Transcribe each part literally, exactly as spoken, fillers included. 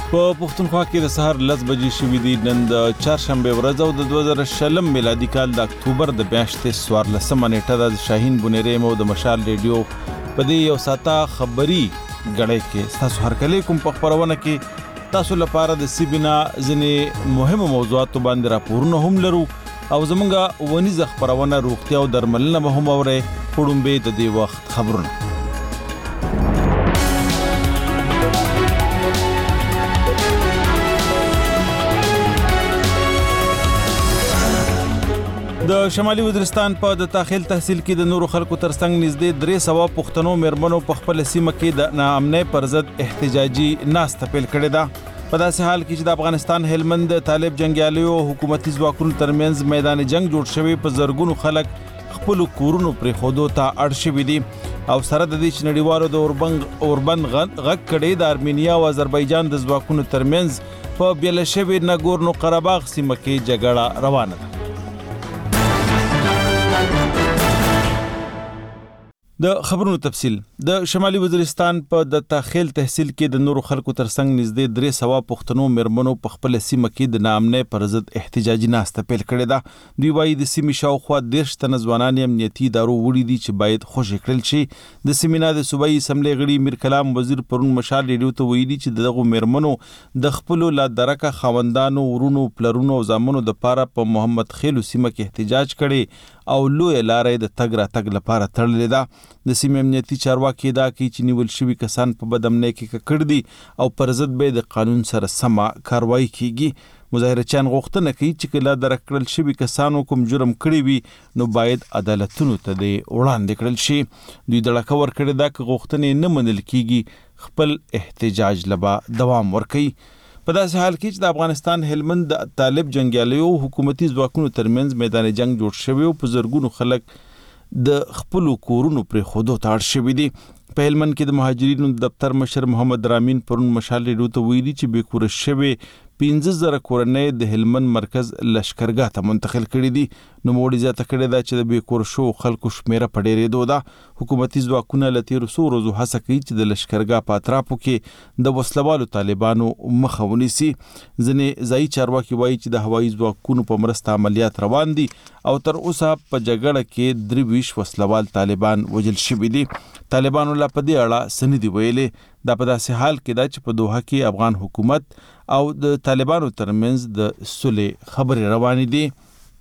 په پښتونخوا کې د سهار لس بجې شوې دي. نن د چهارشنبې ورځ او د دوه زره شلم میلادي کال د اکتوبر د میاشتې څوارلسمه نیټه ده. د شاهین بونیریم او د مشال ریډیو په دې یو ساعته خبري غړې کې ستاسو هرکلی کوم په خبرونه کې تاسو لپاره د سیبینا ځینې مهمو موضوعاتو باندې راپورونه هم لرو او زمونږ ونیزه خبرونه روغتیا او درملنه به هم اورئ. وړومبې د دې وخت خبرونه. د شمالي وزیرستان په د داخل تحصیل کې د نورو خلکو ترڅنګ نږدې درې سوه پښتنو میرمنو په خپل سیمه کې د ناامنۍ پر ضد احتجاجي ناسته پیل کړې ده. په داسې حال کې چې د افغانستان هلمند طالب جنگیالیو حکومتي ځواکونو ترمنځ میدان جنگ جوړ شوی، په زرګونو خلک خپل کورونو پرې خودو ته اړ شوي دي او سره د دې چې نړیوالو د اوربند اوربند غږ کړی د ارمینیا او آذربایجان د ځواکونو ترمنځ په بیل شوی ناګورنو قرهباغ سیمه کې جګړه روانه ده. د خبرونو تفصیل. د شمالي وزیرستان په د داخل تحصیل کې د نورو خلکو ترڅنګ نږدې درې سوه پښتنو میرمنو په خپل سیمه کې د ناامنۍ پر ضد احتجاجي ناسته پیل کړې ده. دوی وایي د سیمې شاوخوا دېرش تنه ځوانان امنیتي ادارو وړي دي چې باید خوشي کړل شي. د سیمې د صوبایي اسمبلۍ غړي میر کلام وزیر پرون مشال ریډیو ته ویلي چې دغه میرمنو د خپلو لا درکه خاوندانو، ورونو، پلرونو او زامنو د پاره په محمد خیلو سیمه کې احتجاج کړي او لوی لارې د تګ را تګ لپاره تړلې ده. د سیمې امنیتي چارواکي دا کوي چې نیول شوي کسان په بدامنۍ کې ککړ دي او پر ضد به د قانون سره سمه کاروایی کیږي. مظاهرچیان غوښتنه کوي چې کله درک کړل شوي کسانو کوم جرم کړی وي نو باید عدالتونو ته د وړاندې کړل شي. دوی دړکه ورکړې ده که غوښتنې نه منل کیږي خپل احتجاج لبا دوام ورکوي. په داسې حال کې چې د افغانستان هلمند د طالب جنگیالیو حکومتي ځواکونو ترمنځ میدان جنگ جوړ شوی او په زرګونو خلک د خپل کورونو پرې خودو ته اړ شوي دي. په هلمند کې د مهاجرینو دفتر مشر محمد رامین پرون مشال ریډیو ته ویلي چې بې کوره شوي پنځه زره کورنۍ د هلمند مرکز لشکرګاه ته منتقل کړي دي. نوموړي زیاته کړې ده چې د بې کوره شوو خلکو شمېره په ډېرېدو ده. حکومتي ځواکونه له تېرو څو ورځو هڅه کوي چې د لشکرګاه په اطرافو کې د وسلوالو طالبانو مخه ونیسي. ځینې ځایي چارواکي وایي چې د هوایي ځواکونو په مرسته عملیات روان دي او تر اوسه په جګړه کې درې ویشت وسلوال طالبان وژل شوي دي. طالبانو لا په دې اړه څه نه دي ویلي. دا په داسې حال کې ده چې په دوحه کې افغان حکومت او د طالبانو ترمنځ د صلح خبرې روانې دي.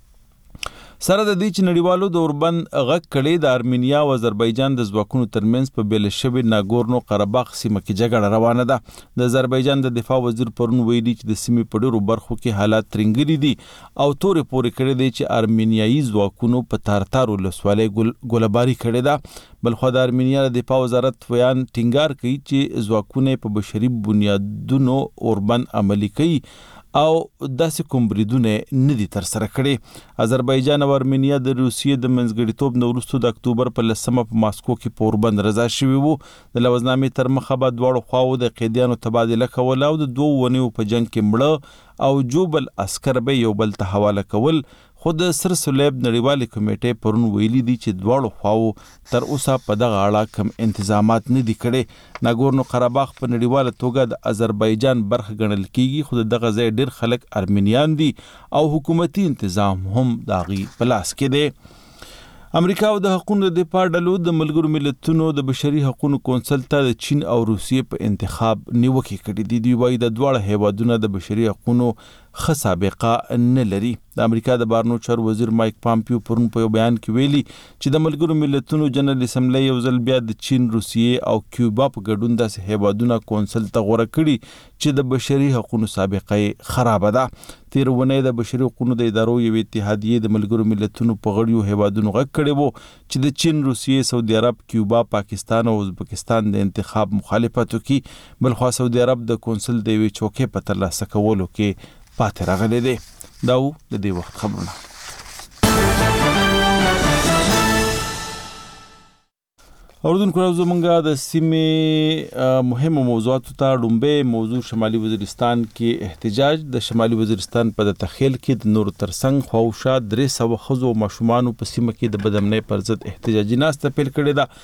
سره د دې چې نړیوالو د اوربند غږ کړی د ارمینیا او آذربایجان د ځواکونو ترمنځ په بیل شوي ناګورنو قرهباغ سیمه کې جګړه روانه ده. د آذربایجان د دفاع وزیر پرون ویلي چې د سیمې په ډېرو برخو کې حالات ترنګلي دي او تورې پورې کړی دی چې ارمینیایي ځواکونو په تارتار ولسوالۍ ګولهباري کړې ده. بلخوا د ارمینیا د دفاع وزارت ویان ټینګار کوي چې ځواکونه په بشري بنیادونو اوربند عملي کوي او داسې کوم بریدونه نه دي ترسره کړي. آذربایجان او ارمینیا د روسیې د منځګړیتوب نه وروسته د اکتوبر په لسمه په ماسکو کې په اوربند رضا شوي وو. د لوزنامې تر مخه به دواړو خواو د قیدیانو تبادله کول او د دوو ونیو په جنگ کې مړه او جوبل عسکر به یو بل ته حواله کول. خو د سر صلیب نړیوالې کمیټې پرون ویلي دي چې دواړو خواو تر اوسه په دغه اړه کم انتظامات نه دي کړي. ناګورنو قرهباغ په نړیواله توګه د آذربایجان برخه ګڼل کیږي خو دغه ځای ډېر خلک ارمینیان دي او حکومتي انتظام هم د هغې په لاس کې دی. امریکا او د حقوقو د دفاع ډلو د ملګرو ملتونو د بشري حقوقو کونسل ته د چین او روسیې په انتخاب نیوکې کړې دي. دوی وایي د دواړه هیوادونه د بشري حقوقو ښه سابقه نه لري. د امریکا د بهرنیو چارو وزیر مایک پامپیو پرون په یو بیان کې ویلي چې د ملګرو ملتونو جنرال اسمبلی یو ځل بیا د چین، روسیې او کیوبا په ګډون داسې هیوادونه کونسل ته غوره کړي چې د بشري حقوقو سابقه یې خرابه ده. تېره اونۍ د بشري حقوقو د ادارو یوې اتحادیې د ملګرو ملتونو په غړیو هیوادونو غږ کړی و چې د چین، روسیې، سعودي عرب، کیوبا، پاکستان او ازبکستان د انتخاب مخالفت وکړي. بلخوا سعودي عرب د کونسل د یوې چوکۍ په ترلاسه کولو کې پاتې راغلی دی. دا و د دې وخت خبرونه. اوردونکو راځو مونږه د سیمې مهمو موضوعاتو ته. لومبۍ موضوع شمالي وزیرستان کې احتجاج. د شمالي وزیرستان په د تخیل کې د نورو ترڅنګ خواوشا درې سوه ښځو او ماشومانو په سیمه کې د بدامنۍ پر ضد احتجاجي ناسته پیل کړې ده.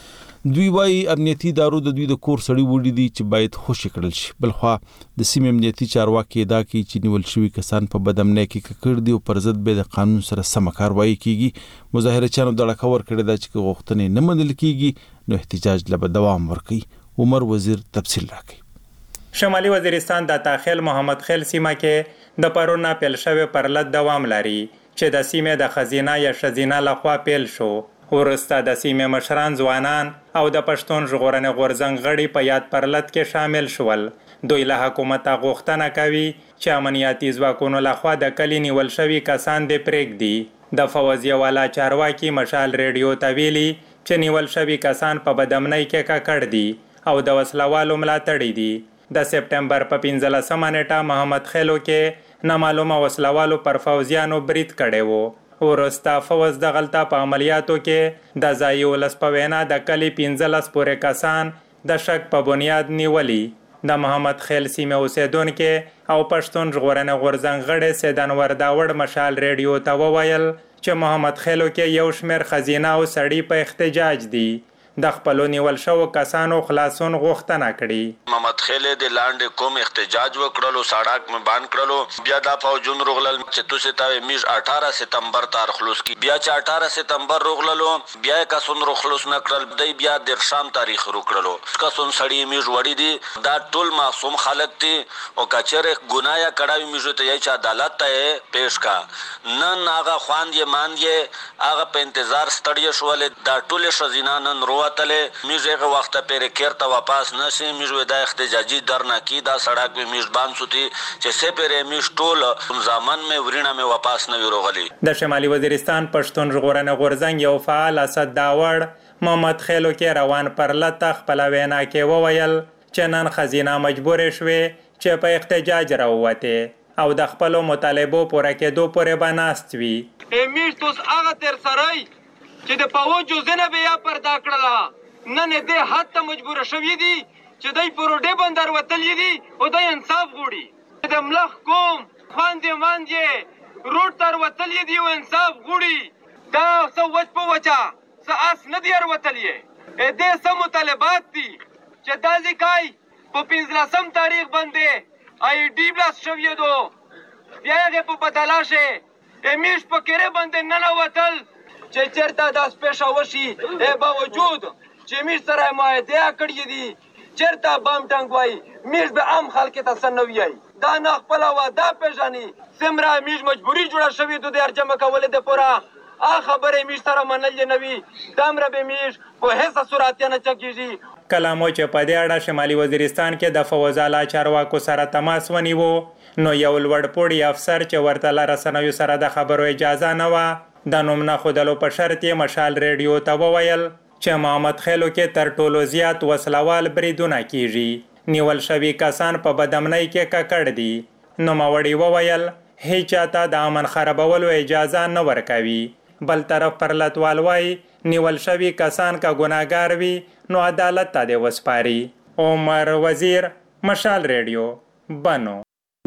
دوی وايي امنیتي ادارو د دوی د کور سړي وړي دي چې باید خوشي کړل شي. بلخوا د سیمې امنیتي چارواکي ادعا کوي چې نیول شوي کسان په بد امنۍ کې ککړ دي او پر ضد به د قانون سره سم کاروایی کیږي. مظاهرچیانو دغه خبر کړی دا چې غوښتنې نه منل کیږي نو احتجاج له دوام ورکوي. عمر وزیر تفصیل راکړي. شمالي وزیرستان د تاخیل محمد خیل سیمه کې د پرونه پیل شوی پرلط دوام لري چې د سیمې د خزینه یا شزینه لخوا پیل شو. ورسته د سیمې مشران ځوانان او د پښتون ژغورنې غورځنګ غړي په یاد پرلط کې شامل شول. دوی له حکومته غوښتنه کوي چې امنیتي ځواکونو لخوا د کلي نیول شوي کسان دې پرېږدي. د فوزیه والا چارواکي مشال ریډیو ته ویلي چې نیول شوي کسان په بدامنۍ کې ککړ دي او د وسلوالو ملاتړي دي. د سپټمبر په پنځلسمه نیټه محمد خیلو کې نامعلومه وسلوالو پر فوزیانو برید کړی و. ورسته فوز د غلطه په عملیاتو کې د ځایي ولس په وینا د کلي پنځلس پورې کسان د شک په بنیاد نیولي. د محمد خیل سیمې اوسیدونکي او پښتون ژغورنې غورځنګ غړي سید انور داوړ مشال ریډیو ته وویل چې محمد خیلو کې یو شمېر ښځینه او سړي په احتجاج دي. د خپلو نیول شوو کسانو خلاصون غوښتنه کړي. محمد خیل د لاندې کوم احتجاج وکړلو سړک مې بند کړلو. بیا د فوجون رغلل چې تاسو ته میج اٹھارہ ستمبر تار خلاص کی. بیا چې اٹھارہ ستمبر رغللو بیا کسون رو خلاص نکړل. دی بیا د شام تاریخ روکړلو. کسون سړی میج وړي دي دا ټول معصوم خلک دي او کچره ګنایا کړای میجو ته چې عدالت ته پیش کا. نن هغه خواند یې مان یې هغه په انتظار ستړي شول. دا ټول شزینا نن رو وتلې میزه وخت پرې کېرته واپس نشي. میزو د احتجاجي درنا کی دا سړک به میزبان سوتي چې سه پرې میش ټول زمان مې ورینه مې واپس نه وروغلي. د شمالي وزیرستان پښتون ژغورنې غورځنګ یو فعال اسد داوړ محمد خیلو کې روان پرلط خپل وینا کې وویل چې نن خزینه مجبور شوه چې په احتجاج راووته او د خپل مطالبو پوره کېدو پورې بناست وي. میش توس هغه تر سړی چې د پاوجو زنه بیا پردا کړله نن دې حد ته مجبور شوی دي چې دای پروډې بندر وتلی دي او د انصاف غوړي. د ملخ کوم خواندې ماندې روډ تر وتلی دي او انصاف غوړي. دا څه وچ په وچا څه اس نه دی وتلی. دې څه مطالبات دي چې دا ځکای په پنځلسم تاریخ باندې آی ډی بلاس شوی دو بیا یې په بدلاشه امیش په کېره باندې نه وتل چې چرته د سپیشا وشي ای باوجود چې میش سره معاهده کړی دي چرته بام ټنګ وای میش به عام خلک ته سنوي دا نه خپل واده پیژني سمرا میش مجبوری جوړه شوی د ارجمه کول د پورا ا خبره میش سره منل نوي دامره به میش په هیڅ صورت نه چکیږي. کلامو چې په دې اړه شمالي وزیرستان کې د فوزاله چارواکو سره تماس ونیو نو یو لوړ پوړی افسر چې ورته له رسنیو سره د خبرو اجازه نه و د نوم نه خودلو په شرط یې مشال ریډیو ته وویل چې محمد خیلو کې تر ټولو زیات وسلوال بریدونه کیږي. نیول شوي کسان په بدامنۍ کې ککړ دي. نوموړي وویل هیچا ته د امن خرابولو اجازه نه ورکوي. بل طرف پرلطوال وایي نیول شوي کسان که ګناهګار وي نو عدالت ته دې وسپاري. عمر وزیر مشال ریډیو بنو.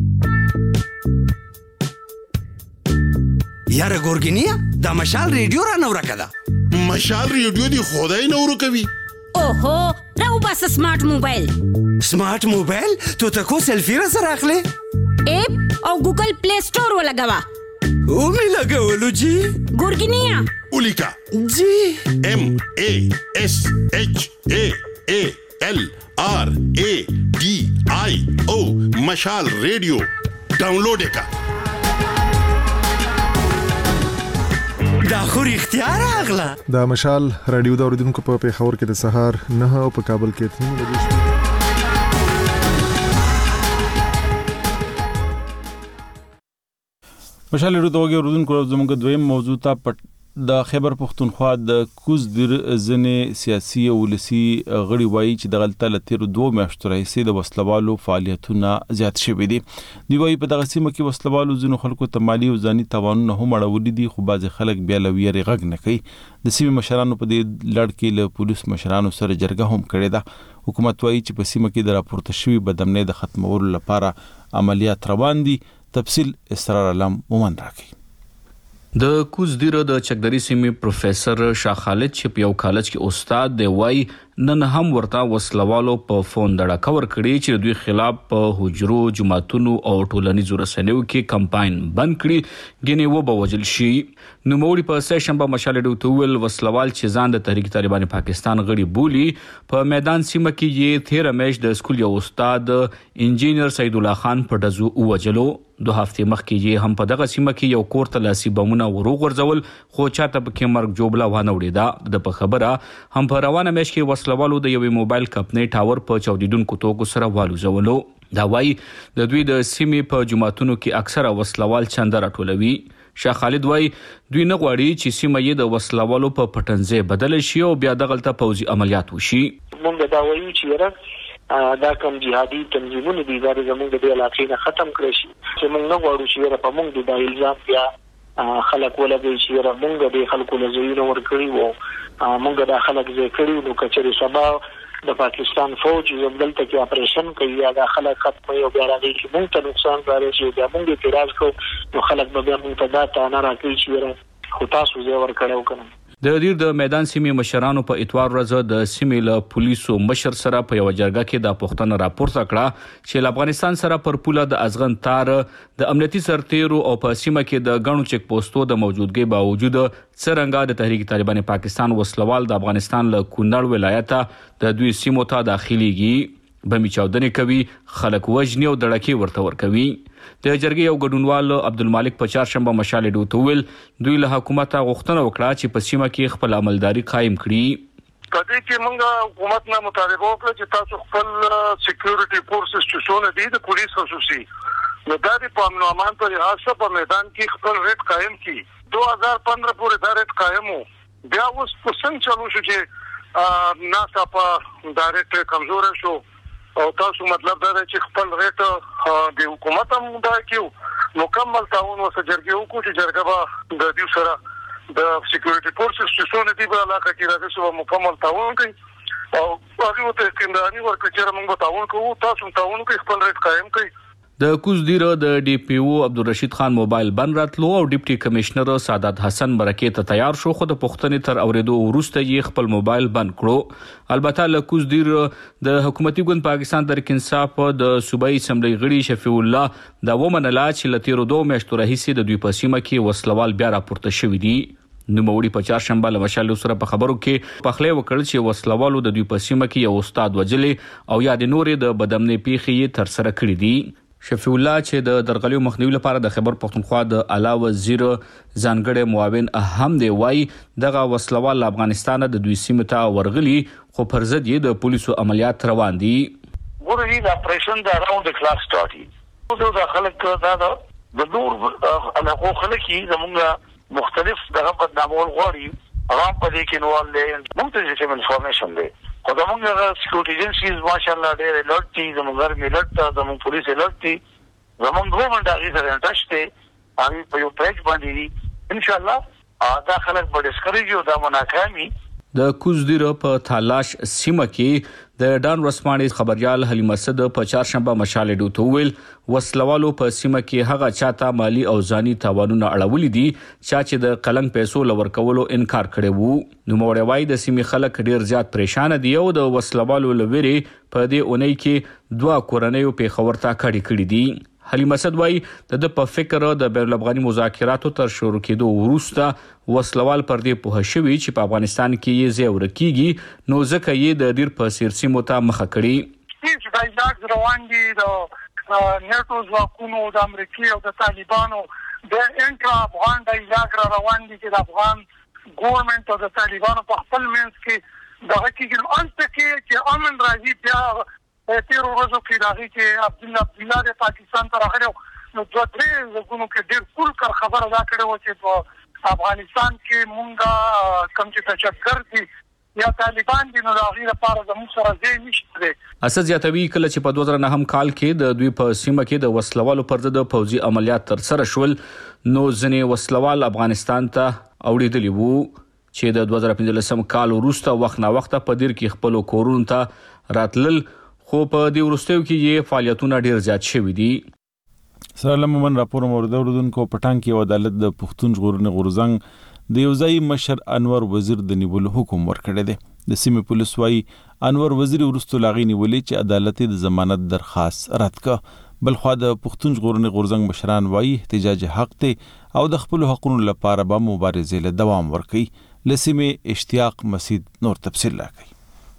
یاره ګورګینیا دا مشال ریډیو را نو راکده. مشال ریډیو دی خدای نو ورکوي. اوهو راو بس سمارټ موبایل. سمارټ موبایل تو تکو سیلفی را سره اخلي. اپ او ګوګل پلی سٹور ولګوا. او می لګولو جی. ګورګینیا. اولیکا. جی. ام ا اس اچ ا ا ال آر ا ډي آی او مشال ریډیو ډاونلوډ کا. دا خو رښتیا راغله. دا مشال رادیو د اوریدونکو په پیښور کې د سهار نه او په کابل کې اته بجې شو. مشال رادیو د اوریدونکو زموږ دویم موضوع ته پټ د خیبر پختونخوا د کوز دیر ځنې سیاسي او ولسی غړي وایي چې د غلطه لتیرو دوه میاشتو راهیسې د وسلوالو فعالیتونه زیات شوي دي. دوی وایي په دغه سیمه کې وسلوالو ځینو خلکو ته مالي او ځاني تاوانونه هم اړولي دي خو بعضې خلک بیا له ویرې غږ نه کوي. د سیمې مشرانو په دې لړ کې له پولیس مشرانو سره جرګه هم کړې ده. حکومت وایي چې په سیمه کې د راپورته شوي بدامنۍ د ختمولو لپاره عملیات روان دي. تفصیل اسرار علم مومن راکوي. د کوز دیره د چکدری سیمې پروفیسور شاه خالد چې په یو کالج کې استاد دی وایي نن هم ورته وسلوالو په فون دړه کور کړی چې دوی خلاف په حجرو جماعتونو او ټولنیزو رسنیو کې کمپاین بند کړي ګینه و به وجل شي. نو موري په سه شنبه مشال ډوتول وسلوال چې ځان د تحریک طالبان پاکستان غړي بولی په میدان سیمه کې یې تیر میش د سکول یو استاد انجینر سید الله خان په دزو وجلو. دو هفته مخکې یې هم په دغه سیمه کې یو کور ته لاسي بمونه وروغورځول خو چاته پکې مرګ جوړه ونه وړیدا. د په خبره هم په روانه میش کې وسلوالو د یوې موبایل کمپنۍ ټاور په چاودیدونکو توکو سره والوزولو. دا وایي د دوی د سیمې په جماعتونو کې اکثره وسلوال چنده راټولوي. شاه خالد وایي دوی نه غواړي چې سیمه یې د وسلوالو په پټنځای بدل شي او بیا دغلته پوځي عملیات وشي. موږ دا وایو چې دا کوم جهادي تنظیمونه دي دا زموږ د علاقې نه ختم کړی شي چې موږ نه غواړو چې په موږ د الزام بیا خلک ولګي چې موږ د خلکو له زوینه ورکړي وو موږ د خلک زې کړي نو کچري سبا د پاکستان فوج زمدلته کې اپریشن کوي یا د خلک ختمي او بیا راځي چې موږ ته نقصان راځي بیا موږ اعتراض کوو نو خلک به بیا موږ ته دا نه راکړي چې خو تاسو زې ورکړو کنه. د دیر د میدان سیمې مشرانو په اتوار ورځ د سیمې له پولیسو مشر سره په یو جرګه کې د پښتنه راپورته کړه چې افغانستان سره پر پوله د ازغن تار د امنیتي سرتیرو او په سیمه کې د غنو چک پوسټو د موجودګۍ باوجود څرنګه د تحریک طالبان پاکستان وسلوال د افغانستان له کونړ ولایت د دوی سیمو ته داخليږي بمی چاودنې کوي خلک وجنی او دړکی ورته ور کوي. د جرګې یو ګډونوال عبدالمالک په چهارشنبه مشال ډوتول دوی له حکومت غوښتنه وکړه چې په سیمه کې خپل عملداري قائم کړي. کله چې موږ حکومت نه مطالبه وکړه چې تاسو خپل سکیورټي فورسز چې څونه دي د پولیس خصوصي نو دا د په امن او امان په لحاظ په میدان کې خپل ریټ قائم کړي دو هزار پندرہ پورې دا ریټ قائم وو. بیا اوس په څنګه چلو شو چې ناسا په دا ریټ کمزور شو او تاسو مطلب دا چې خپل ریټ د حکومت هم دا کیو مکمل تعاون وسه جرګه وکړو چې جرګه به د دې سره د سکیورټي فورسز چې څونه دي په علاقه کې راځي سو مکمل تعاون کوي او هغه ته کیندانی ورکړي چې موږ تعاون کوو تاسو تعاون کوي خپل ریټ قائم کوي. د کوز دیر د ډي پی او عبدالرشید خان موبایل بند راتلو او ډیپټي کمشنر سعادت حسن برکې ته تیار شو خو د پښتنې تر اوریدو وروسته یې خپل موبایل بند کړو. البته له کوز دیر د حکومتي ګوند پاکستان تحریک انصاف د صوبایي اسمبلی غړي شفیع الله دا ومنله چې له تیرو دوه میاشتو راهیسې د دوی په سیمه کې وسلوال بیا راپورته شوي دي. نوموړي په چهارشنبه له مشال سره په خبرو کې پخلی وکړ چې وسلوالو د دوی په سیمه کې یو استاد وجلې او یا د نورې د بدامنۍ پیښې تر سره کړې دي. شفیع الله چې د درغلیو مخنیوي لپاره د خیبر پختونخوا د اعلی وزیر ځانګړی معاون اهم دی وایي دغه وسلوال افغانستان د دوی سیمه ته ورغلي خو پر ضد یې د پولیسو عملیات روان دي. ورته د اپریشن د اراوند د کلاس سٹارټي نو دا خلک دا د نور علاقو خلک زموږ مختلف دغه بدنامول غواړي عوام په دې کې نوال دي موږ ته چې انفارمیشن دی خو زموږ سکیورټي ایجنسیز ماشاءالله ډېر الرټ دي زموږ ګرمي الرټ زموږ پولیس الرټ دي زموږ دوه منډه غي سره ټچ دي هغه په یو پیج باندې دي ان شاء الله دا خلک به ډسکریج او دا مناکامي. د کوز دیر په تالاش سیمه کې د ډان رسماني خبريال حلیم اسد په چهارشنبه مشال ډوتول وسلوالو په سیمه کې هغه چاته مالی او ځاني تاوانونه اړولې دي چې د قلنګ پیسو لور کولو انکار کړي وو. نو موړوي د سیمې خلک ډیر زیات پریشان دي او د وسلوالو لوري په دې اونۍ کې دوه کورنۍ په خبرتا کړي کړي دي. حلیم اسد وایي د په فکر د بین الافغاني مذاکراتو تر شروع کېدو وروسته وسلوال پر دې په شوي چې په افغانستان کې یې زیور کیږي نو ځکه یې د ډیر په سیاسي متا مخه کړي. چې دا یاد روان دي د نیټو ځواکونو د امریکا او د طالبانو د انټرا افغان د یاد روان دي چې د افغان ګورنمنت او د طالبانو په خپل منځ کې د حقیقت انت کې چې امن راځي بیا تیر ورځو کې راغی چې عبد الله عبد الله د پاکستان ته راغلی نو دوه درې ځګونو کې ډېر کول کار خبره دا کړې و چې په افغانستان کې مونږه کوم چې تشکر دي یا طالبان دي نو راغی لپاره زموږ سره ځای نشته. اسد زیاتوي کله چې په دوه زره نهم کال کې د دوی په سیمه کې د وسلوالو پر ضد پوځي عملیات تر سره شول نو ځنې وسلوال افغانستان ته اوړېدلی وو چې د دوه زره پنځلسم کال وروسته وخت نا وخت په دیر کې خپل کورونو ته راتلل خو په دې وروستیو کې یې فعالیتونه ډیر زیات شوي دي. سلام من راپور مورد اوردونکو پټان کې عدالت د پښتون ژغورنې غورزنګ د یوځای مشر انور وزیر د نیولو حکم ورکړی دی. د سیمې پولیس وايي انور وزیر ورستو لاغي نیولې چې عدالت د ضمانت درخواست رد کړ. بلخوا د پښتون ژغورنې غورځنګ مشران وايي احتجاج حق دی او د خپل حقوقو لپاره به مبارزې له دوام ورکړي. له سیمې اشتیاق مسید نور تفصیل راکړي.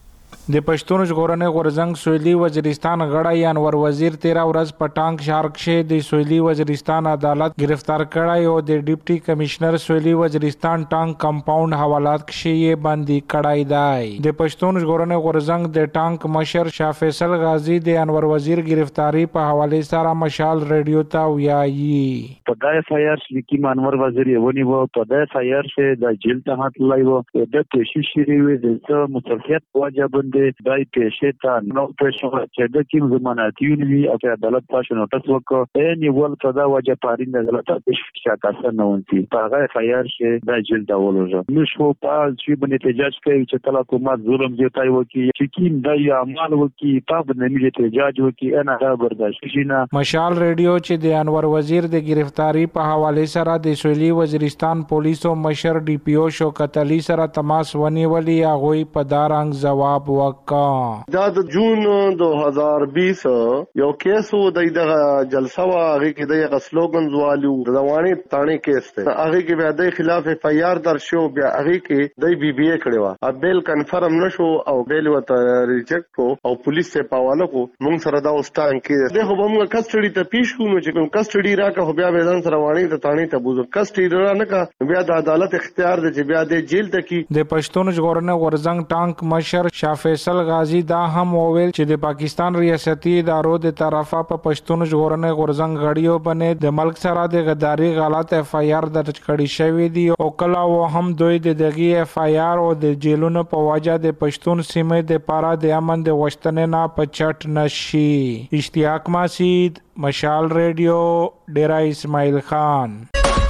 د پښتون ژغورنې غورځنګ سویلي وزیرستان غړی انور وزیر تیرا ورځ په ټانک شهر کې د سویلي وزیرستان عدالت گرفتار کړای او د ډیپټي کمشنر سویلي وزیرستان ټانک کمپاوند حوالات کې یې باندې کړای دی. د پښتون ژغورنې غورځنګ د ټانک مشر شاه فیصل غازی د انور وزیر گرفتاری په حواله سره مشال ریډیو ته ویایي په دای فایر لیکي انور وزیر ونی وو په دای فایر شه د جیل ته هات لایو د پیشي شری وي د مصرفیت واجب دای پیشه تا نو پیشه چې د کیم ضمانتي وی او عدالت پاش نوټس وکړ اې نیول صدا وجه پارین د عدالت پیشه شاکاسه نه ونتي هغه فایر شه د جیل دا ولوجه نو شو په چې باندې احتجاج کوي چې کله حکومت ظلم زیاتای وکي چې کیم دای اعمال وکي په باندې احتجاج وکي انا دا برداشت شینه. مشال ریډیو چې د انور وزیر د گرفتاری په حواله سره د سویلي وزیرستان پولیسو مشر ډي پی او شوکت علي سره تماس ونیولي هغه په دارنګ جواب وکړ. دا د جون دو هزار بیس یو کیسو د دغه جلسه وا هغه کې د سلوګن زوالو د رواني تانه کیس ته هغه کې بیا د خلاف اف آی آر در شو بیا هغه کې د بی بی ای کړي وا ا بیل کنفرم نشو او بیل وته ریجیکټ کو او پولیس ته پاواله کو مونږ سره دا اوستان کې دغه موږ کسټډي ته پیښ کو نو چې کوم کسټډي راکه بیا به ځان سره وانی د تانه ته بوزو کسټډي را نه کا بیا د عدالت اختیار دی چې بیا د جیل ته کی. د پښتون ژغورنې غورځنګ ټانک مشر شاه فیصل غازی دا هم وویل چې د پاکستان ریاستي ادارو د طرفه په پښتون ژغورنې غورځنګ غړیو باندې د ملک سره د غداري غلط اف آی آر درج کړي شوی دی او کله و هم دوی د دغه اف آی آر او د جیلونو په وجه د پښتون سیمې د پاره د امن د وشتنې نه پچټ نشي. اشتیاق مسید مشال ریډیو ډیرا اسماعیل خان.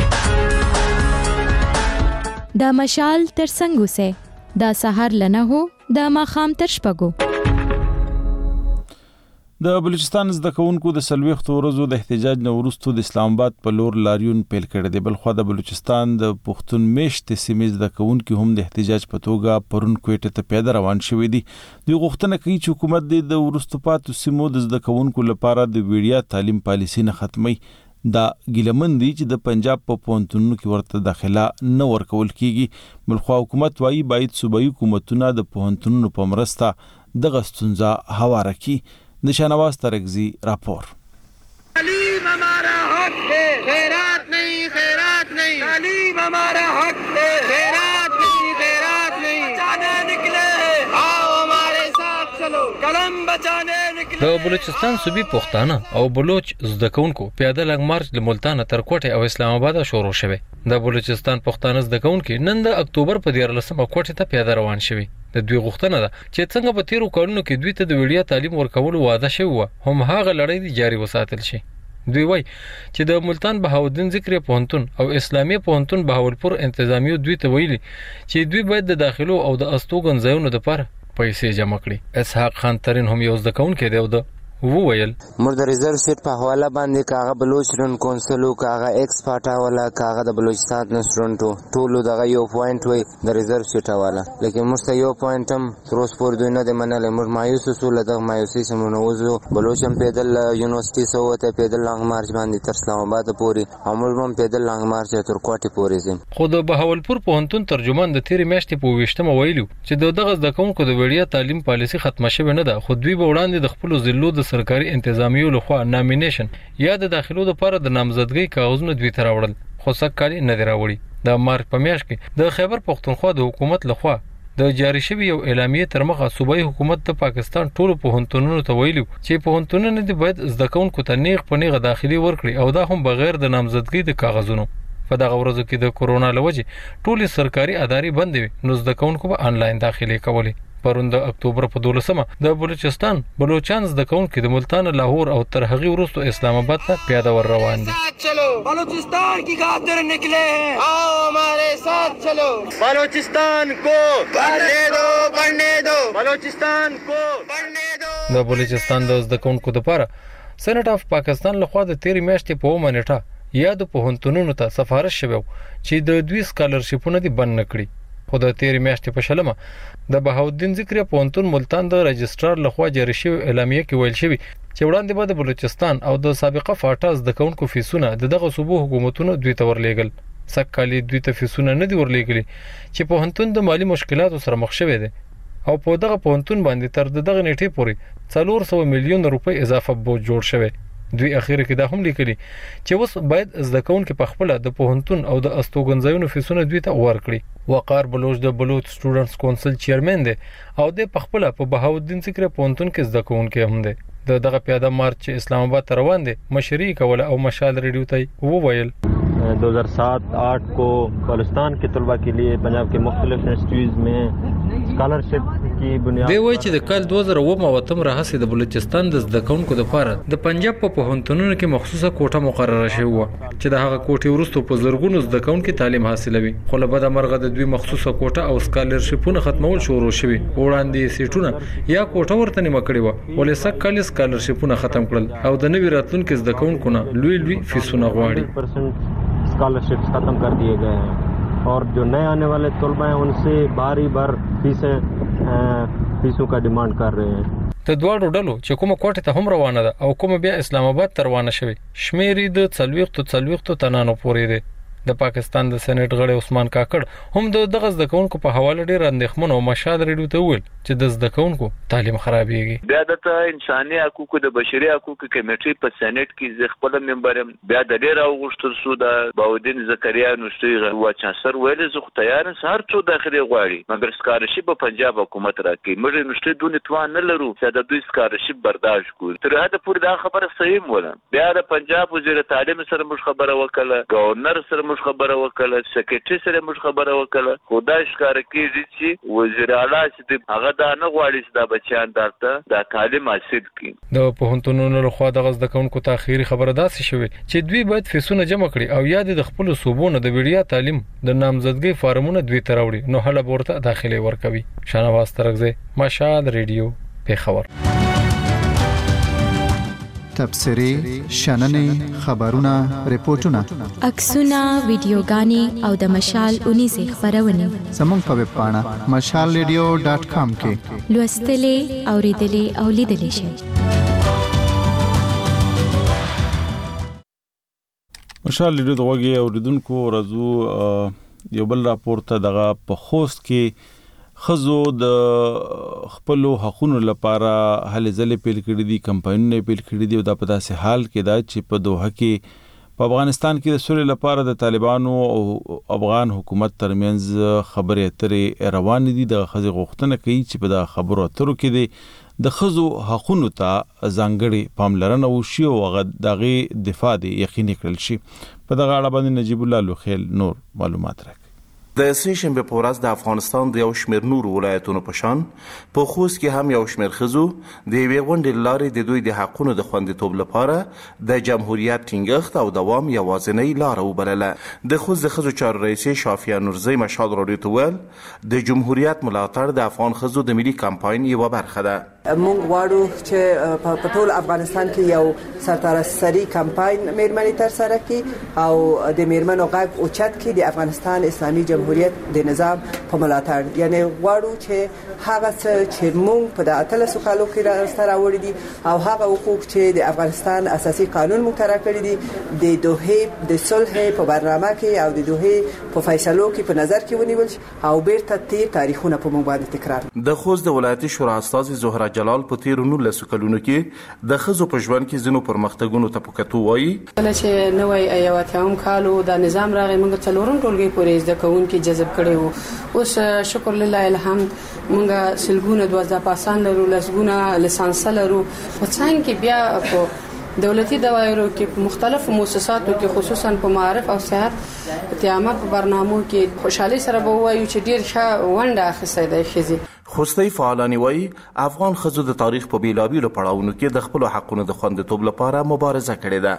دا مشال ترڅنګ اوسه دا سحر لنه هو د ماخام تر شپږو. د بلوچستان زده کوونکو د سلويختو ورځو د احتجاج نه وروسته د اسلام آباد په لور لاریون پیل کړی دی. بلخوا د بلوچستان د پښتون میشت سیمې زده کوونکو هم د احتجاج په توګه پرون کوټه ته پیاده روان شوي دي. دوی غوښتنه کوي چې حکومت د وروسته پاتې سیمو د زده کوونکو لپاره د ویډیا تعلیم پالیسي نه ختمي. دا ګیلمن دي چې د پنجاب په پوهنتونونو کې ورته داخله نه ورکول کیږي. بلخوا حکومت وايي باید صوبایي حکومتونه د پوهنتونونو په مرسته دغه ستونزه هواره کړي. د شاهنواز ترکزی راپور. تعلیم ہمارا حق ہے، خیرات نہیں خیرات نہیں، تعلیم ہمارا حق ہے، خیرات نہیں خیرات نہیں، بچانے نکلے آؤ ہمارے ساتھ چلو قلم بچانے نکلے. د بلوچستان صوبې پښتانه او بلوچ زده کوونکو پیاده لږ مارچ له ملتان تر کوټه او اسلام آباد شروع شوه. د بلوچستان پښتانه زده کوونکو نن د اکتوبر په دیارلسمه کوټه ته پیاده روان شوي. د دوی غوښتنه ده چې څنګه په تیرو کلونو کې دوی ته د ویډیا تعلیم ورکولو وعده شوی و هم هغه لړۍ جاري وساتل شي. دوی وایي چې د ملتان بهاودین ذکر پوهنتون او اسلامي پوهنتون بهاولپور انتظامیو دوی ته ویلي چې دوی باید د داخلو او د استوګن ځایونو لپاره پیسې جمع کړي. اسحاق خان ترین هم یو زده کوونکی دی او د وویل موږ د ریزرو سیټ په حواله باندې کاغه بلوچ رن کونسلو کاغه ایکس پاټا ولا کاغه د بلوچستان نسرونټو ټولو دغه یو پوینټ وي د ریزرو سیټ حواله لیکن موږ ته یو پوینټ هم تر اوسه پورې دوی نه دی منلی. موږ مایوس وسو له دغه مایوسۍ څخه نوځو. بلوچ هم پیدل یونیورسټي څخه وته پیدل لانګ مارچ باندې تر اسلام آباد پورې او موږ هم پیدل لانګ مارچ تر کوټې پورې ځو. خو د بهاولپور پوهنتون ترجمان د تیرې میاشتې په ویشتمه ویلو چې دغه زده کوونکو د ویډیا تعلیم پالیسي ختمه شوې نه ده خو دوی به وړاندې د خپلو ضلعو د سرکاري انتظامیو لخوا نامینیشن یا د داخلو لپاره د نامزدګۍ کاغذونه دوی ته راوړل خو سږ کال نه دی راوړي. د مارچ په میاشت کې د خیبر پښتونخوا د حکومت لخوا د جاری شوی یو اعلامیه تر مخه صوبایي حکومت د پاکستان ټولو پوهنتونونو ته ویلو چې پوهنتونونه دې باید زده کوونکو ته نیغ په نیغه داخلي ورکړي او دا هم بغیر د نامزدګۍ د کاغذونو. په دغه ورځو کې د کورونا له وجې ټولې سرکاري ادارې بندې وي نو زده کوونکو به آنلاین داخلي کولې. پرون د اکتوبر په دولسمه د بلوچستان بلوچان زده کوونکي د ملتان لاهور او تر هغې وروسته اسلام آباد ته پیاده ور روان دي. چلو بلوچستان کی خاطر نکلے ہیں آؤ ہمارے ساتھ چلو بلوچستان کو بڑھنے دو بڑھنے دو بلوچستان کو بڑھنے دو. د بلوچستان د زده کوونکو لپاره سېنټ اف پاکستان لخوا د تیرې میاشتې په اومه نیټه یا د پوهنتونونو ته سفارش شوی چې د دوی سکالرشیپونه دې بند نه کړي. خو د تیرې میاشتې په شلمه د بهاودین ذکر پوهنتون ملتان د رجسترار لخوا جاری شوی اعلامیه کې ویل شوی چې وړاندې به د بلوچستان او د سابقه فاټا زده کوونکو فیسونه د دغه صوبو حکومتونو دوی ته ورلیږل. سږ کال دوی ته فیسونه نه دي ورلیږلي چې پوهنتون د مالی مشکلاتو سره مخ شوی دی او په دغه پوهنتون باندې تر دغه نیټې پورې څلور سوه میلیون روپۍ اضافه بوج جوړ شوی. دوی اخیره کې دا هم لیکلي چې اوس باید زده کوونکي په خپل د پوهنتون او د استوګنځایونو فیسونه دوی ته ورکړي. وقار بلوچ د بلوچ سټوډنټس کونسل چیرمن دی او د په خپل په بهاودین ذکر پوهنتون کې زده کوونکي هم دی. د دغه پیاده مارچ چې اسلام آباد ته روان دی مشري کوله او مشال ریډیو ته وویل دو ہزار سات آٹھ کو بلوچستان کے طلباء کے لیے پنجاب کے مختلف انسٹیٹیوٹس میں اسکالرشپ کی بنیاد دی وایي چې د کال دوه زره اووه اوتم راهسې د بلوچستان د زده کوونکو لپاره د پنجاب په پوهنتونونو کې مخصوصه کوټه مقرره شوې وه چې د هغه کوټې وروسته په زرګونو زده کوونکي تعلیم حاصلوي. خو له بده مرغه د دوی مخصوصه کوټه او اسکالرشپونه ختمول شروع شوي. وړاندې سیټونه یا کوټه ورته نیمه کړې وه ولې سږ کال اسکالرشپونه ختم کړل او د نوي راتلونکي زده کوونکو نه لوی لوی فیسونه غواړي. اسکالرشپس ختم کر دیے گئے ہیں اور جو نئے آنے والے طلباء ہیں ان سے باری بار فیسیں فیسوں کا ډیماند کر رہے ہیں. د دواړو ډلو چې کومه کوټه ته هم روانه ده او کومه بیا اسلام آباد ته روانه شوی شمیرې د څلوېښتو څلوېښتو تنانو پورې دی. د پاکستان د سېنات غړي عثمان کاکړ هم د دغه زده کوونکو په حواله ډېر اندېښمن او مشاد ریډیو ته وویل چې د زده کوونکو تعلیم خرابېږي. بیا د انساني حقوقو د بشري حقوقو کمیټې په سېنات کې زه خپل ممبر یم. بیا د ډېر اوغشتل سو د باودین زکریا نوشتي وا چانسر ویل زه خو تیار یم هر څو داخلي غواړي مګر سکالرشپ په پنجاب حکومت راکړي. موږ نوشتي دونه توان نه لرو چې د دوی سکالرشپ برداشت کړو. تر هغه پورې دا خبره صحیح وله. بیا د پنجاب وزیر تعلیم سره موږ خبره وکړه گورنر سره موږ خبره وکړه سیکریټری سره موږ خبره وکړه. خدای ښکار کیږي چې وزیر اعلی چې هغه دا نه غواړي چې دا بچیان دلته د تعلیم حاصل کړي. د پوهنتونونو لخوا د زده کوونکو ته اخیری خبره داسې شوې چې دوی باید فیسونه جمع کړي او یا د خپل صوبونو د ویډیا تعلیم د نامزدګۍ فارمونه دوی ته راوړي نو هله ورته داخلي ورکوي. شاهنواز ترغزی مشال ریډیو پیښور. تبصرې شننې خبرونه ریپورتونه عکسونه ویډیوګانې او د مشال اونیزه خبرونه زموږ په ویب پاڼه مشال ریډیو ډاټ کام کې لوستلې اوریدلې او لیدلې شئ. مشال ریډیو د وګي اوریدونکو ورځو یو بل راپورته دغه په خوست کې خزو د خپل حقوقو لپاره هلې ځلې پیل کړې دي کمپاینونه پیل کړې دي او دا په داسې حال کې دا چې په دوحه کې په افغانستان کې د سولې لپاره د طالبانو او افغان حکومت ترمنځ خبرې اترې روان دي. د خزو غوښتنه کوي چې په دا خبرو اترو کې دي د خزو حقوقو ته ځانګړي پاملرنه وشي او دغه دفاع دي یقیني کړل شي. په دغه اړه باندې نجیب الله لوخیل نور معلومات راکړي. د سې شنبه په ورځ د افغانستان د یو شمېر نور ولایتونو په شان په خوست کې هم یو شمېر خزو د یوې غونډې لارې د دوی د حقونو د خوندیتوب لپاره د جمهوریت ټینګښت او دوام یوازینۍ لاره وبلله. د خوست د خزو چارو رئیسې شافیه نورزی مشال راډیو ته ویل د جمهوریت ملاتړ د افغان خزو د ملي کمپاین یوه برخه ده. مونږ غواړو چې په ټول افغانستان کې یو سرتاسري کمپاین میرمنې تر سره کړي او د میرمنو غږ اوچت کړي د افغانستان اسلامي جمهوریت د نظام په ملاتړ. یعنی غواړو چې هغه څه چې مونږ په د اتلسو کالو کې راسته راوړي دي او هغه حقوق چې د افغانستان اساسي قانون مقرر کړی دي د دوحې د صلح په برنامه کې او د دوحې په فیصلو کې په نظر کې ونیول شي او بیرته تیر تاریخونه په مونږ باندې تکرار. د خوست د ولایتي شورا استاذ زهره جلال په تیر نولسو کلونو کې د خزو په ژوند کې زینو پرمختګونو ته پکتو وایي. کله چې نوې ایواتهم کالو د نظام راغی موږ څلورم ټولګي پورې زده کوونکي جذب کړي وو. اوس شکر لله الحمد موږ سلګونه دوه پاسان لرو لسګونه لیسانس لرو. په څنګه کې بیا په دولتي دوايرو کې په مختلفو مؤسساتو کې خصوصا په معارف او صحت تیامه په برنامو کې خوشحالي سره به وایو چې ډیر ښه ونډه اخیستې ده خزي. خوستي فعالانی وایي افغان خزو د تاریخ په بیلابیلو پړاوونو کې د خپل حقونو د خوندیتوب لپاره مبارزه کړې ده.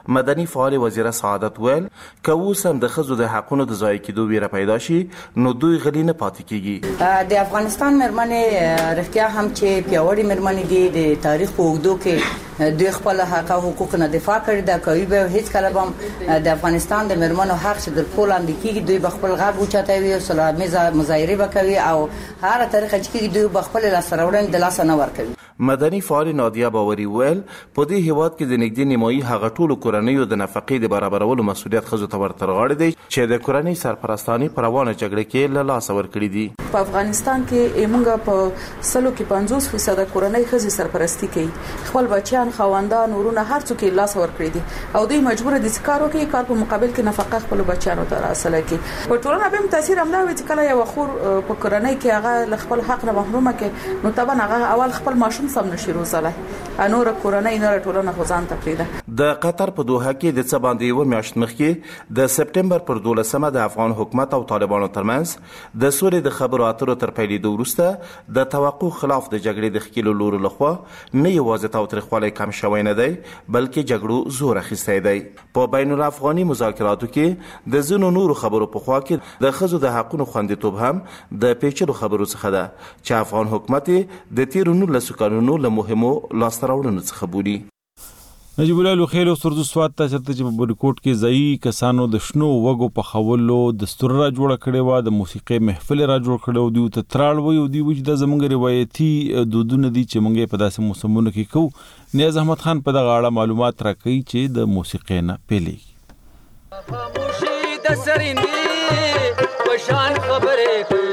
مدني فعال وزیره سعادت ویل که اوس هم د ښځو د حقونو د ضایع کېدو ویره پیدا شي نو دوی غلي نه پاتې کیږي. د افغانستان مېرمنې رښتیا هم چې پیاوړې مېرمنې دي د تاریخ په اوږدو کې دوی خپل حق او حقوق نه دفاع کړي دا کوي به هیڅ کله هم د افغانستان د مېرمنو حق چې د پول اندې کیږي دوی بخپل غږ اوچتوي او سلامي مظاهره وکوي او هر طریقه چې دوی بخپل لاسته د لاس نه ورکوي. مدني فعال نادیه باوري ویل په دې هیواد کې د نږدې نیمایي هغه ټولو کورنیو د نفقې د برابرولو مسؤلیت ښځو ته ورترغاړي دی چې د کورنۍ سرپرستاني پر روانه جګړه کې له لاسه ورکړي دي. په افغانستان کې موږ په سلو کې پنځوس فیصد کورنۍ ښځې سرپرستی کوي. خپل بچیان خواندان ورونه هر څوک یې لاس ورکړي دي او دوی مجبور دي چې کار وکړي کار په مقابل کې نفقه خپل بچیانو ته راسله کړي. په ټولنه به تاثیر هم دا وي چې کله یو خور په کورنۍ کې هغه خپل حق نه محرومه کې نو طبعا هغه اول خپل ماشوم سم نشي روزله انور کورنۍ نه ټولنه خزان ته پریده. د قطر په دوحه کې د څه باندې یو میاشت مخکې د سپټمبر پر دولسمه د افغان حکومت او طالبانو ترمنځ د سولې د خبرو اترو تر پیلېدو وروسته د توقع خلاف د جګړې د ښکېلو لورو لخوا نه یوازې تاوتریخوالی کم شوی نه دی بلکې جګړو زور اخیستی دی. په بین الافغاني مذاکراتو کې د ځینو نورو خبرو په خوا کې د ښځو د حقونو خوندیتوب هم د پیچلو خبرو څخه ده چې افغان حکومت د تیرو نولسو کلونو له مهمو لاسته راوړنو څخه بولي. نجیب الله لوخیل سرزو سواد ته چرته چې په بریکوټ کې ځایي کسانو د شنو وګو په خولو د ستور را جوړ کړي و د موسیقي محفل را جوړ کړي دی ته تراړ وي او دی وجه د زمونږ روایتي دودونه دي چې مونږه په داسې موسمونو کې کوو. نیاز احمد خان په دغه اړه معلومات راکړي چې د موسیقي نه پیلي خاموشي د سرندې وشان خبرې کوي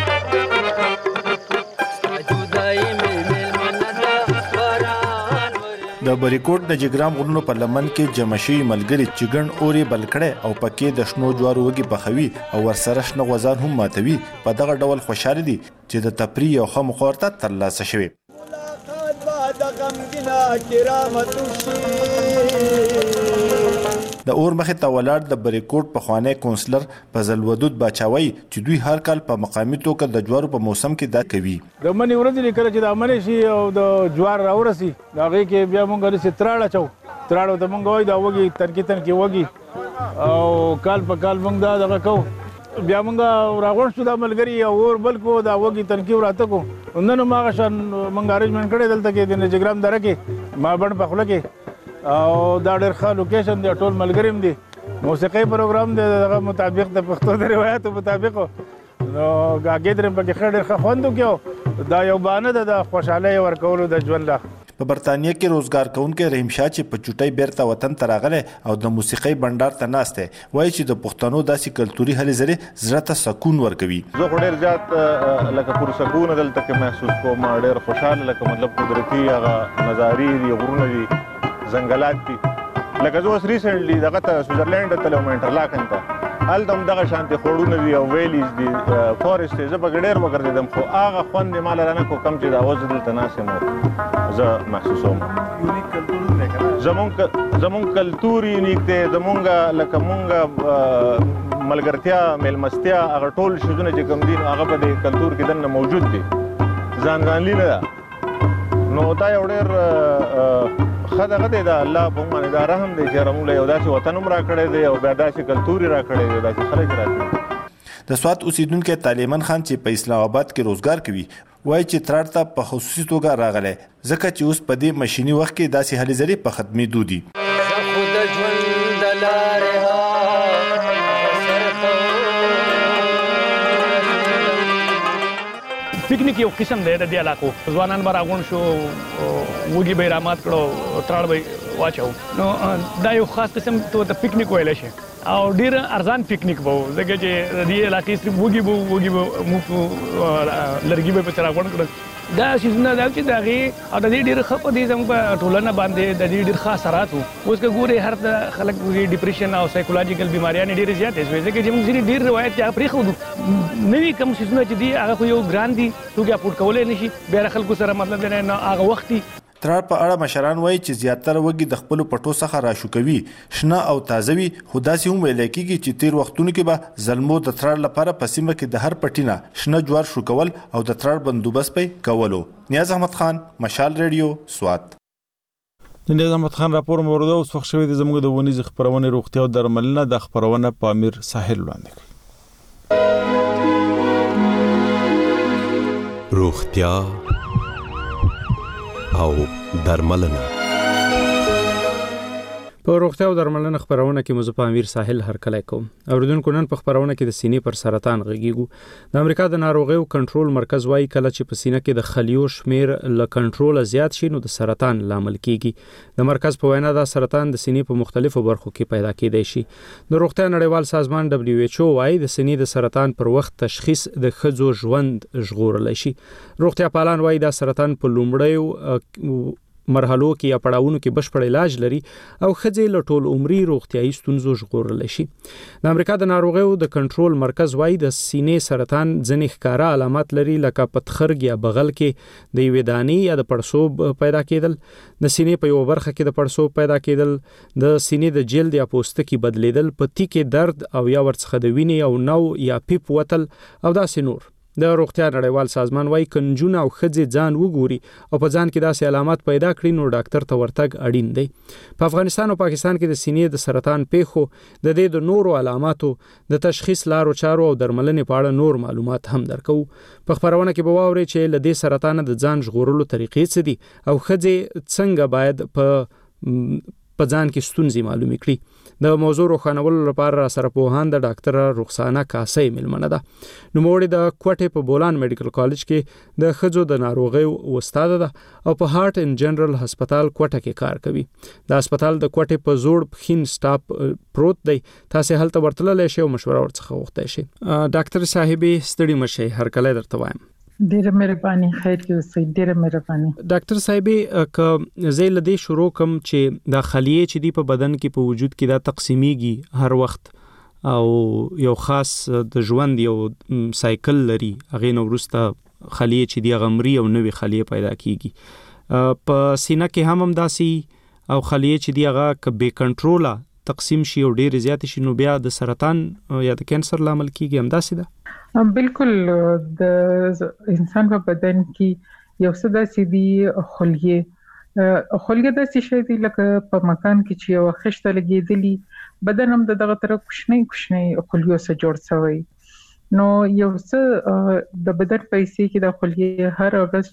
د بریکوټ د جګرام غرونو په لمن کې جمشي ملګری چګن اوري بلکړه او پکې د شنو جوارو وږي پخوي او ورسره شنه غوزان هم ماتوي. په دغه ډول خوشاله دي چې د تفریح او خم خورته ترلاسه شوي. د اور مخه ته ولاړ د بریکوټ په خوانه کونسلر فضل ودود باچاوي چې دوی هر کال په مقامي توګه د جوارو په موسم کې دا کوي. د منی ورځ لیکل چې د منی شي او د جوار راورسي دا غي کې بیا مونږ لري ستراړه چو تراړو د مونږ وای دا وږي ترکی ترکی وږي او کال په کال مونږ دا دغه کو بیا مونږ راغون شو د ملګری او اور بلکو دا وږي ترکی وراته کو نن ماغه شان مونږ ارینجمنت کړی دلته کې د جګرام دره کې ما بڼ په خله کې او دا ډېر ښه لوکیشن دی ټول ملګریم دي موسیقي پروګرام دی دغه مطابق د پښتو د روایتو مطابق نو غاګې درم پکې ښه ډېر ښه خوند وکړو دا یو بانه ده د خوشحالۍ ورکولو د ژوند لا. په برتانیې کې روزګار کوونکې رحیم شاه چې په چوټۍ بیرته وطن ته راغلی او د موسیقۍ بنډار ته ناست دی وایي چې د پښتنو داسې کلتوري هلې ځلې زړه ته سکون ورکوي. زه خو ډېر زیات لکه پرسکون دلته کې محسوس کوم ډېر خوشحاله لکه مطلب قدرتي هغه نظاري دي غرونه دي ځنګلات دي لکه زه اوس ریسنټلی دغه ته سویزرلینډ ته تلم انټرلاکن ته هلته هم دغه شانتې خوړونه دي او ویلیز دي فارسټ دی زه پکې ډېر وګرځېدم خو هغه خوند یې ماله رانه کو کم چې دا اوس دلته ناست یم زه محسوسوم. زمونږ کلتور یونیک دی زمونږ لکه مونږ ملګرتیا میلمستیا هغه ټول شیزونه چې کوم دي هغه په دې کلتور کې دننه موجود دي ځان ځانلي نه ده نو دا یو ډېر ښه دغه دی د الله په باندې دا رحم دی چې موږ له یو داسې وطن هم راکړی دی او بیا داسې کلتور یې راکړی دی داسې خلک یې راکړي. د سوات اوسیدونکی طالبان خان چې په اسلام آباد کې روزګار کوي وایي چې تراړ ته په خصوصي توګه راغلی ځکه چې اوس په دې مشیني وخت کې داسې هلې ځلې په ختمېدو دي. پکنیک یو قسم دی د دې علاقو ځوانان به راغونډ شو وږي به یې رامات کړو تراړ به یې واچو نو دا یو خاص قسم ته پکنیک ویلی شي او ډېر ارزان پکنیک به و ځکه چې د دې علاقې صرف وږي به وږي به موږ لرګي به یې پسې راغونډ کړل دا سیزونه دا چې د هغې او د دې ډېر ښه په دې زموږ په ټولنه باندې د دې ډېر ښه اثرات وو. اوس که ګورې هر خلک ډپریشن او سایکولوجیکل بیماریانې ډېرې زیاتې شوې ځکه چې موږ ځینې ډېر روایت چې هغه پرېښودو نوي کوم سیزونه چې دي هغه خو یو ګران دي څوک یې افورډ کولی نه شي بیا د خلکو سره مطلب دی نه هغه وخت دي. تراړ په اړه مشران وایي چې زیاتره وږي د خپلو پټو څخه راشوکوي شنه او تازه وي خو داسې هم ویلی کېږي چې تېر وختونو کې به زلمو د تراړ لپاره په سیمه کې د هر پټي نه شنه جوار شوکول او د تراړ بندوبست به یې کولو. نیاز احمد خان مشال ریډیو سوات. د نظام خان راپور مورده اوس وخت شوی د زموږ د ونیز خبرونه روغتیا او درملنه د خبرونه په امیر ساحل وړاندې کړي. روغتیا او درملنه. په روغتیا او درملنه خبرونه کې مزه په امیر ساحل هرکلی کوم. اوریدونکو نن په خبرونه کې د سینې پر سرطان غږیږو. د امریکا د ناروغیو کنټرول مرکز وايي کله چې په سینه کې د خلیو شمیر له کنټرول زیات شي نو د سرطان لامل کیږي. د مرکز په وینا دا سرطان د سینې په مختلفو برخو کې پیدا کېدای شي. د روغتیا نړیوال سازمان دبليو ایچ او وايي د سینې د سرطان پر وخت تشخیص د ښځو ژوند ژغورلی شي. روغتیا پالان وايي دا سرطان په لومړیو مرحلو کې یا پړاوونو کې بشپړ علاج لري او ښځې له ټول عمري روغتیايي ستونزو ژغورلی شي. د امریکا د ناروغیو د کنټرول مرکز وايي د سینې سرطان ځینې ښکاره علامات لري لکه پتخرګ یا بغل کې د یوې دانې یا د پړسوب پیدا کېدل، د سینې په یو برخه کې د پړسوب پیدا کېدل، د سینې د جلد یا پوستکي بدلیدل، په تیکې درد او یا ورڅخه د وینې او نو یا پیپ وتل او داسې نور. د روغتیا نړیوال سازمان وايي کنجونه او ښځې ځان وګوري او په ځان کې داسې علامات پیدا کړي نو ډاکټر ته ورتګ اړین دی. په افغانستان او پاکستان کې د سینې د سرطان پیښو د دې د نورو علاماتو د تشخیص لارو چارو او درملنې په اړه نور معلومات هم درکو. په خبرونه کې به واوري چې له دې سرطان د ځان ژغورلو طریقې څه دي او ښځې څنګه باید په په ځان کې ستونزې معلومې کړي. د موضوع روښانولو لپاره سره پوهان د ډاکټر رخسانه کاسي ملمنه ده. نوموړې د کوټې په بولان میډیکل کالج کې د ښځو د ناروغیو استاد ده او په هارت ان جنرال هسپتال کوټه کې کار کوي. د هسپتال د کوټې په زوړ پخین سټاپ پروت دی. تاسو هلته ورتللی شئ او مشوره ورڅخه غوښتئ شئ. ډاکټر صاحبې ستړي مشئ، هرکلی درته وایم. ډیره مهرباني، خیر کې اوسئ، ډیره مهرباني. ډاکټر صاحبې که زه له دې شروع کوم چې د خلیې چې دی په بدن کې په وجود کې دا تقسیمیږي هر وخت او یو خاص د ژوند یو سایکل لري، هغې نه وروسته خلیې چې دی غمري او نوې خلیې پیدا کیږي. په سینه کې هم همداسې او خلیې چې دی هغه که بې کنټروله تقسیم شي او ډېرې زیاتې شي نو بیا د سرطان یا د کینسر لامل کیږي. همداسې ده؟ بالکل. د انسان په بدن کې یو څه داسې دي خلیې خلیې داسې شی دي لکه په مکان کې چې یو خښته لګېدلي، بدن هم د دغه طرف کوچنی کوچنی خلیو څخه جوړ شوی. نو یو څه د بدن په حصې کې د خلیې هر ورځ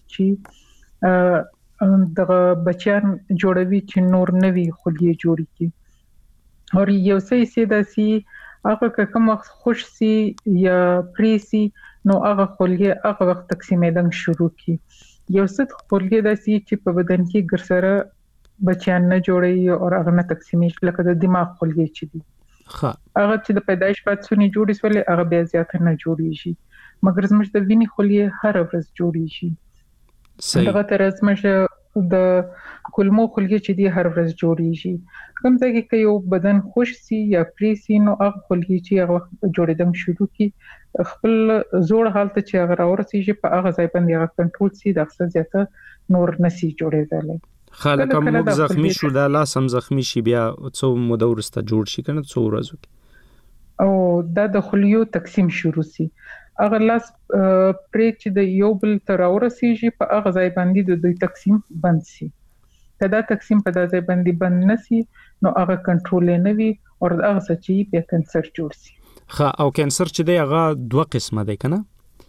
چې دغه بچیان جوړوي چې نور نوي خلیې جوړ کړي او یو څه حصې داسې هغه که کوم وخت خوش سي یا پریسي نو هغه خلیې هغه وخت تقسیمېدل شروع کی. یو څه خلیې داسې چې په بدن کې ګرسره بچیان نه جوړي او هغه نه تقسیمېږي، لکه د دماغ خلیې چې دي هغه چې د پیدایش بعد څونی جوړي سولې هغه بیا زیات نه جوړیږي، مګر زموږ د وینې خلیې هر ورځ جوړیږي. دغه تر زموږ د کولمو خلیې چې دي هر ورځ جوړیږي. کوم ځای کې یو بدن خوش سي یا پریسي نو هغه خلیې چې هغه جوړېدل شروع کی خپل زوړ حالت چې هغه راورسیږي په هغه ځای باندې هغه کنټرول سي د اکثر زیاته نور نسی جوړېدل. خلک موږ زخمی شو دا لاس هم زخمی شي بیا څو موده وروسته جوړ شي کنه څو ورځې کې او دا د خلیو تقسیم شروع سي. هغه لاس پرې چې د یو بل تر راورسیږي په هغه ځای باندې د دوی تقسیم بند سي. کدا تقسیم په دغه ځای باندې بند نسی نو هغه کنټرول نه وي او هغه څه چې په کانسر جوړ سي. ها او کانسر چې دی هغه دوه قسمه دی کنه؟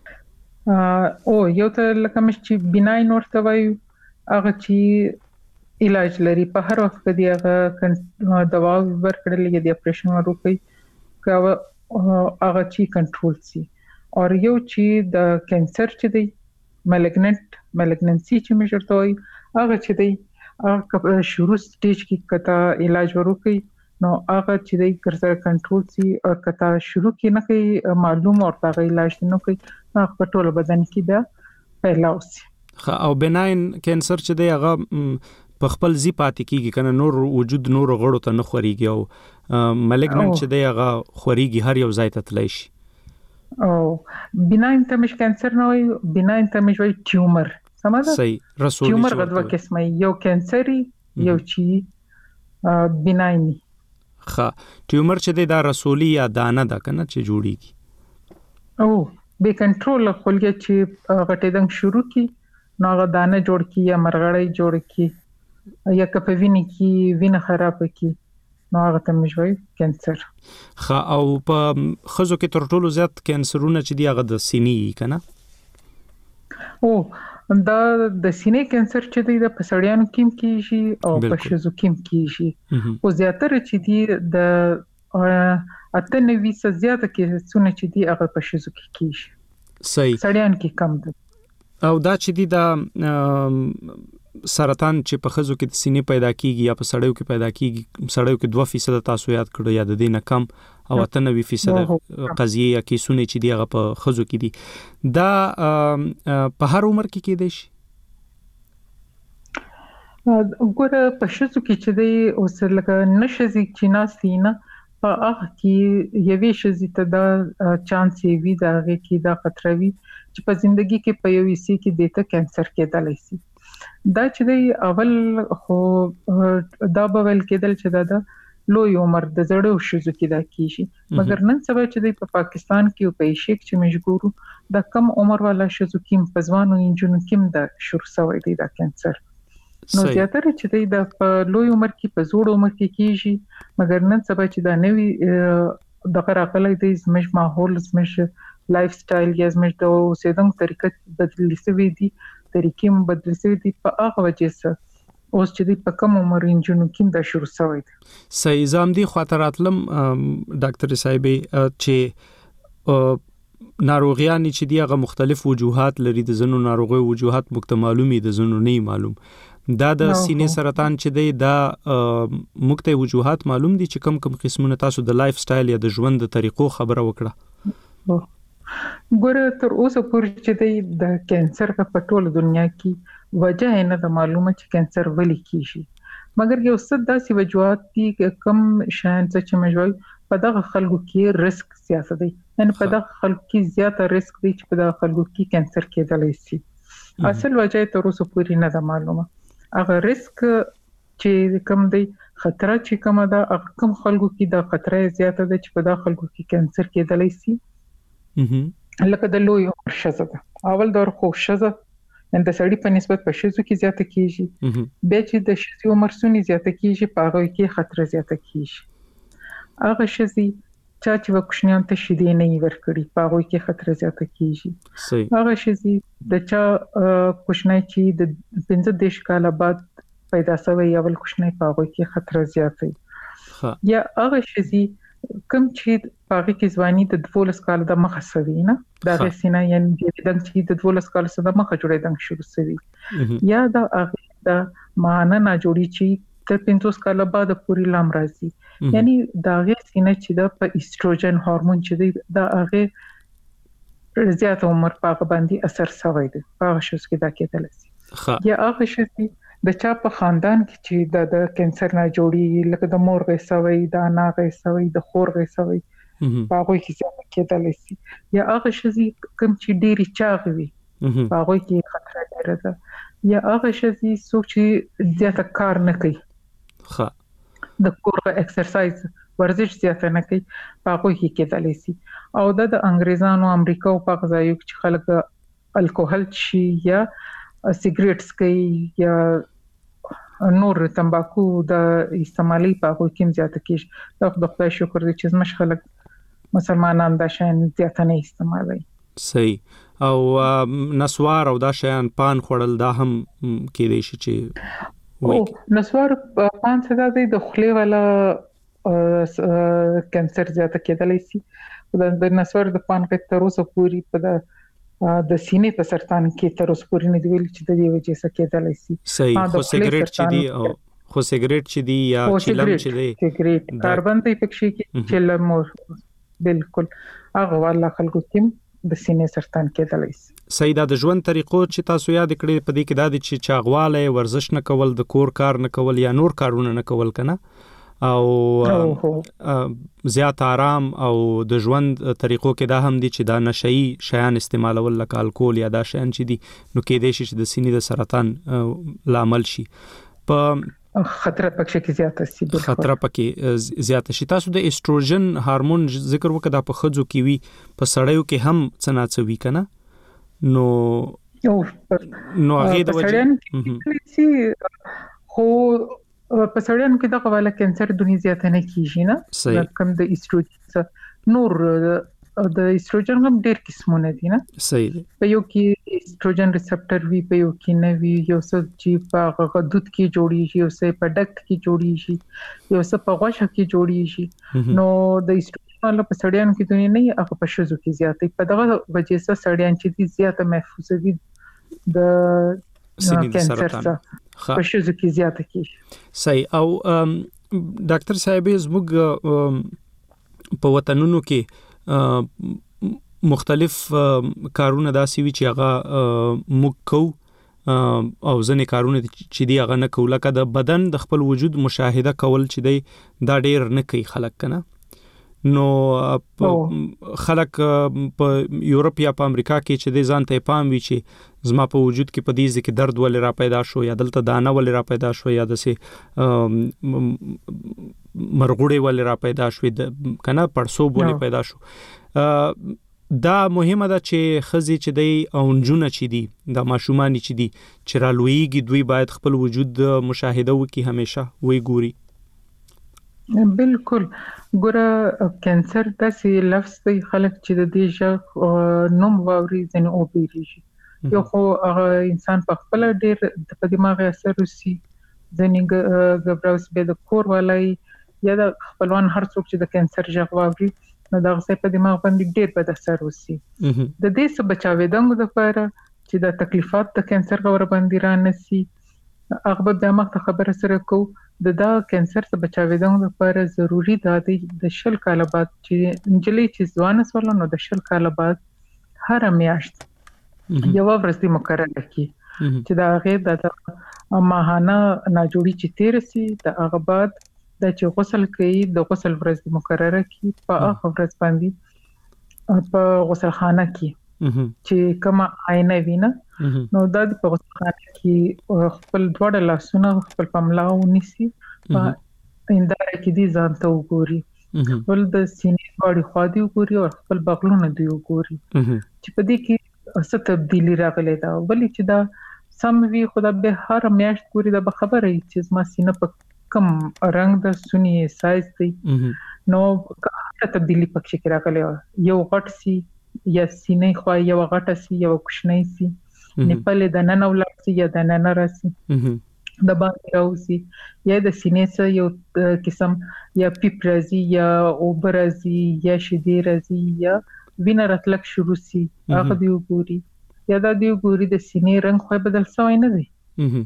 او یو ته لکه مش چې بناین ورته وایو هغه چې علاج لري په هر وخت کې هغه دوا ورکړل یا د اپریشن ورکوي کاوه هغه چې کنټرول سي. او یو چې د کانسر چې دی مالګننت مالګننسي چې مشرته وي هغه چې دی هغه شروع سټیج کې کته علاج ورکوي نو هغه چې دی ګرځر کنټرول سي او کته شروع کې نه کوي معلوم او هغه علاج نه کوي هغه په ټول بدن کې دا پیلاو سي. او بناین کانسر چې دی هغه په خپل ځی پاتې کیږي کنه نور وجود نور غړو ته نه خوريږي او مالګننت چې دی هغه خوريږي هر یو ځای ته تللی شي. او بناین ته مش کانسر نه وي، بناین ته مش وي ټیومر. سمجه؟ صحیح. رسولي ټیومر غوډه قسمه یو کانسري یو چې بنایني. ښه ټیومر چې دا رسولي یا دانه ده کنه چې جوړیږي او به کنټرول خلګي چې غټېدل شروع کی نو هغه دانه جوړ کی یا مرغړی جوړ کی یا که په وینې کې وینه خراب کی نو هغه ته مجوي کینسر. خا او په خزو کې تر ټولو زیات کینسرونه چې دی هغه د سینې کنه او دا د سینې کینسر چې دی د پسړیانو کې کیږي او په شزو کې کیږي او زیاتره چې دی د اته نوي څخه زیاته کې څونه چې دی هغه په شزو کې کیږي صحیح سړیان کې کم ده. او دا چې دی د سرطان چې په خزو کې د سینې پیدا کیږي یا په سړیو کې پیدا کیږي سړیو کې دوه فیصد تاسو یاد کړو یا د دې نه کم او اته نوي فیصد قضیه یا کیسونه چې دی هغه په خزو کې دي دا په هر عمر کې کېدای شي. وګوره په شزو کې چې دی اوس لکه نشزي چې ناسینه په هغه کې یوې شزي ته دا چانس وي دا هغه کې دا خطر وي چې په ژوندۍ کې په یوې سي کې د کینسر کېدلی شي. دا چې دی اول خو دا به ول کېدل چې دا د لوی عمر د زړو شزو کې دا کیږي مګر نن سبا چې دی په پاکستان کې او په ایشیا کې چې مشګورو د کم عمر والا شزو کې په ځوانو انجونو کې د شروع شوی دی دا کینسر. نو زیاتره چې دی د په لوی عمر کې په زوړ عمر کې کیږي مګر نن سبا چې دا نوی د غراقلې د زمج ماحول زمج لایف سټایل یا زمج د اوسېدنې طریقه بدلې شوې دي طریقې هم بدلې شوې دي په هغه وجه سره اوس چې دی په کوم عمر انجونو کې دا شروع شوی دی. صحیح زم دي خاطراتلم ډاکټر صاحب چې ناروغیان چې دی هغه مختلف وجوهات لري د زنو ناروغي وجوهات مخته معلومي د زنو نه معلوم دا د سینې سرطان چې دی دا مخته وجوهات معلوم دي چې کم کم قسمونه تاسو د لایف سټایل یا د ژوند د طریقو خبره وکړه. ګوره تر اوسه پورې چې دی د کینسر په ټوله دنیا کې وجه نه د معلومه چې کینسر ولې کیږي مګر یو څه داسې وجوهات دي کم شان چې مجوي په دغه خلکو کې ریسک زیات دی ان په دغه خلکو کې زیاته ریسک دی چې په دغه خلکو کې کینسر کېدلی شي. اصل وجه تر اوسه پورې نه د معلومه هغه ریسک چې کم دی خطر چې کم ده هغه کم خلکو کې د خطر زیاته ده چې په دغه خلکو کې کینسر کېدلی شي. لکه د لوی عمر شزه ده اول دور خو شزه ان د سړی په نسبت په شزو کې زیاته کیږي بیا چې د شزو عمر سونی زیاته کیږي په هغه کې خطر زیاته کیږي هغه شزي چې چې وکښنیان ته شیدې نه ورکړي په هغه کې خطر زیاته کیږي هغه شزي د چا کوښنۍ چې د پنځه دیش کال بعد پیدا شوی اول کوښنۍ په هغه کې خطر زیاته یا هغه شزي کوم چې پاره کې ځواني د دولس کال د مخه سوي نه دا غسینه یعنی د دنګ چې د دولس کال سره د مخه جوړې دنګ شروع سوي یا دا هغه د مانه نه جوړی چې د پنځوس کال بعد پوری لام راځي یعنی دا غسینه چې د په ایستروجن هورمون چې د هغه زیات عمر په باندې اثر سوي دي هغه شوس کې دا کېدل شي یا هغه شي د چا په خاندان کې چې د د کینسر نه جوړي لکه د مور غسوي د انا غسوي د خور غسوي په هغه کې څه کېدل شي یا هغه شي کوم چې ډيري چاغوي په هغه کې خطر ډیر ده یا هغه شي څوک چې زیاته کار نه کوي ښه د کور ایکسرسایز ورزش زیاته نه کوي په هغه کې کېدل شي او د انګريزانو امریکا او په ځایو کې خلک الکوهول شي یا سیګریټس کوي یا نور تمباکو د استعمالي په هغه کې زیاته کیږي دا د خدای شکر دې چې زموږ خلک مسلمانان دا شین زیاته نه استعمالوي. صحیح او نسوار او دا شیان پان خورل دا هم کېدای شي چې او نسوار پان څه د خولې والا کینسر زیاته کېدلی شي د نسوار د پان کې تر اوسه پوری په د سینې په سرطان کې تر اوسه پورې نه دی ویل چې د دې وجې څخه کېدلی شي. صحیح خو سیګریټ چې دی او خو سیګریټ چې دی یا چلم چې دی سیګریټ کاربن ته پکې کې چلم بالکل هغه والا خلکو کې د سینې سرطان کېدلی شي. صحیح دا د ژوند طریقو چې تاسو یاد کړی په دې کې دا د چې چاغواله ورزش نه کول د کور کار نه کول یا نور کارونه نه کول کنه او زیات آرام او د ژوند طریقو کې دا هم دي چې دا نشئی شیان استعمالول لکه الکول یا دا شیان چې دي نو کې دي چې د سینې د سرطان لامل شي په خطر پکې کې زیاته شي خطر پکې زیاته شي. تاسو د ایستروجن هورمون ذکر وکړه په خځو کې وي په سړیو کې هم څناڅوي کنه نو نو هغه د وجه خو په سړیانو کې دغه والا کانسر دونی زیاته نه کیږي نه کم د ایستروجن نور د ایستروجن هم ډېر قسمونه دي نه صحیح دی په یو کې ایستروجن ریسپټر وی په یو کې نه وی یو څه چې په غدود کې جوړیږي یو څه په ډک کې جوړیږي یو څه په غوښه کې جوړیږي نو د ایستروجن په سړیانو کې دونی نه هغه په شذو کې زیاته په دغه وجې سره سړیان چې دي زیاته محفوظ دي د کانسر څخه په شذو کې زیاته کیږي صحیح او ډاکټر صاحب زموږ په وطنونو کې مختلف کارونه داسي وی چې هغه مکو او ځنې کارونه چې دی هغه نه کول لکه د بدن د خپل وجود مشاهده کول چې دی دا ډیر نه کوي خلک کنه نو خلک په یورپ یا په امریکا کې چې د ځان ته پام وی چې زما په وجود کې په دې ځکه درد ولې را پیدا شو یا دلته دانه ولې را پیدا شو یا د سي مرغوړې ولې را پیدا شو د کنه پړسوب ولې پیدا شو دا مهمه ده چې خزي چې دی اونجونه چې دی د ماشومان چې دی چې را لویږي دوی باید خپل وجود مشاهده وکړي همیشه وی ګوري بالکل ګوره کانسر داسې لفظ دی خلک چې د دې ژغ نوم واوري ځنه او بیریږي یو خو هغه انسان په خپل ډیر په دماغ اثر وسی ځنه غبراوس به د کور ولای یا د خپلوان هر څوک چې د کانسر ژغ واوري نو دا څه په دماغ باندې ډیر بد اثر وسی د دې څخه بچاوې دغه لپاره چې د تکلیفات د کانسر غوړ باندې را نسی هغه به مخ خبره سره کو د دا کانسر څخه بچاوې دغه لپاره ضروری ده د شل کال بعد چې انجلې چې ځوان سره نو د شل کال بعد هر میاشت یو ورځ دی مقرره کی چې دا هغه د ماهانه ناجوړي چې تیر سي د هغه بعد د چې غسل کوي د غسل ورځ مقرره کی په هغه ورځ باندې په غسل خانه کې چې کومه آینه وینه نو د په غسل خانه کې خپل دوړ لاسونه خپل پملاو نسی په اندار کې دي ځان ته وګوري ول د سینې باندې خو دی وګوري او خپل بغلونه دی وګوري چې په دې کې څه تبدیلی راغلی دا ولې چې دا سم وی خدا به هر میاشت ګوري دا خبره چې ما سینه په کم رنگ د سونی سایز دی نو تبدیلی پکې کې راغلی یو غټ سی یا سینې خو یو غټ سی یو کوشنۍ سی نیپل د نن ولر سی یا د نن راسي د باندې راوسی یا د سینې څخه یو قسم یا پیپرازي یا اوبرازي یا شدې رازي یا وینه راتلک شروع سی هغه دی وګوري یا دا دی وګوري د سینې رنگ خو بدل شوی نه دی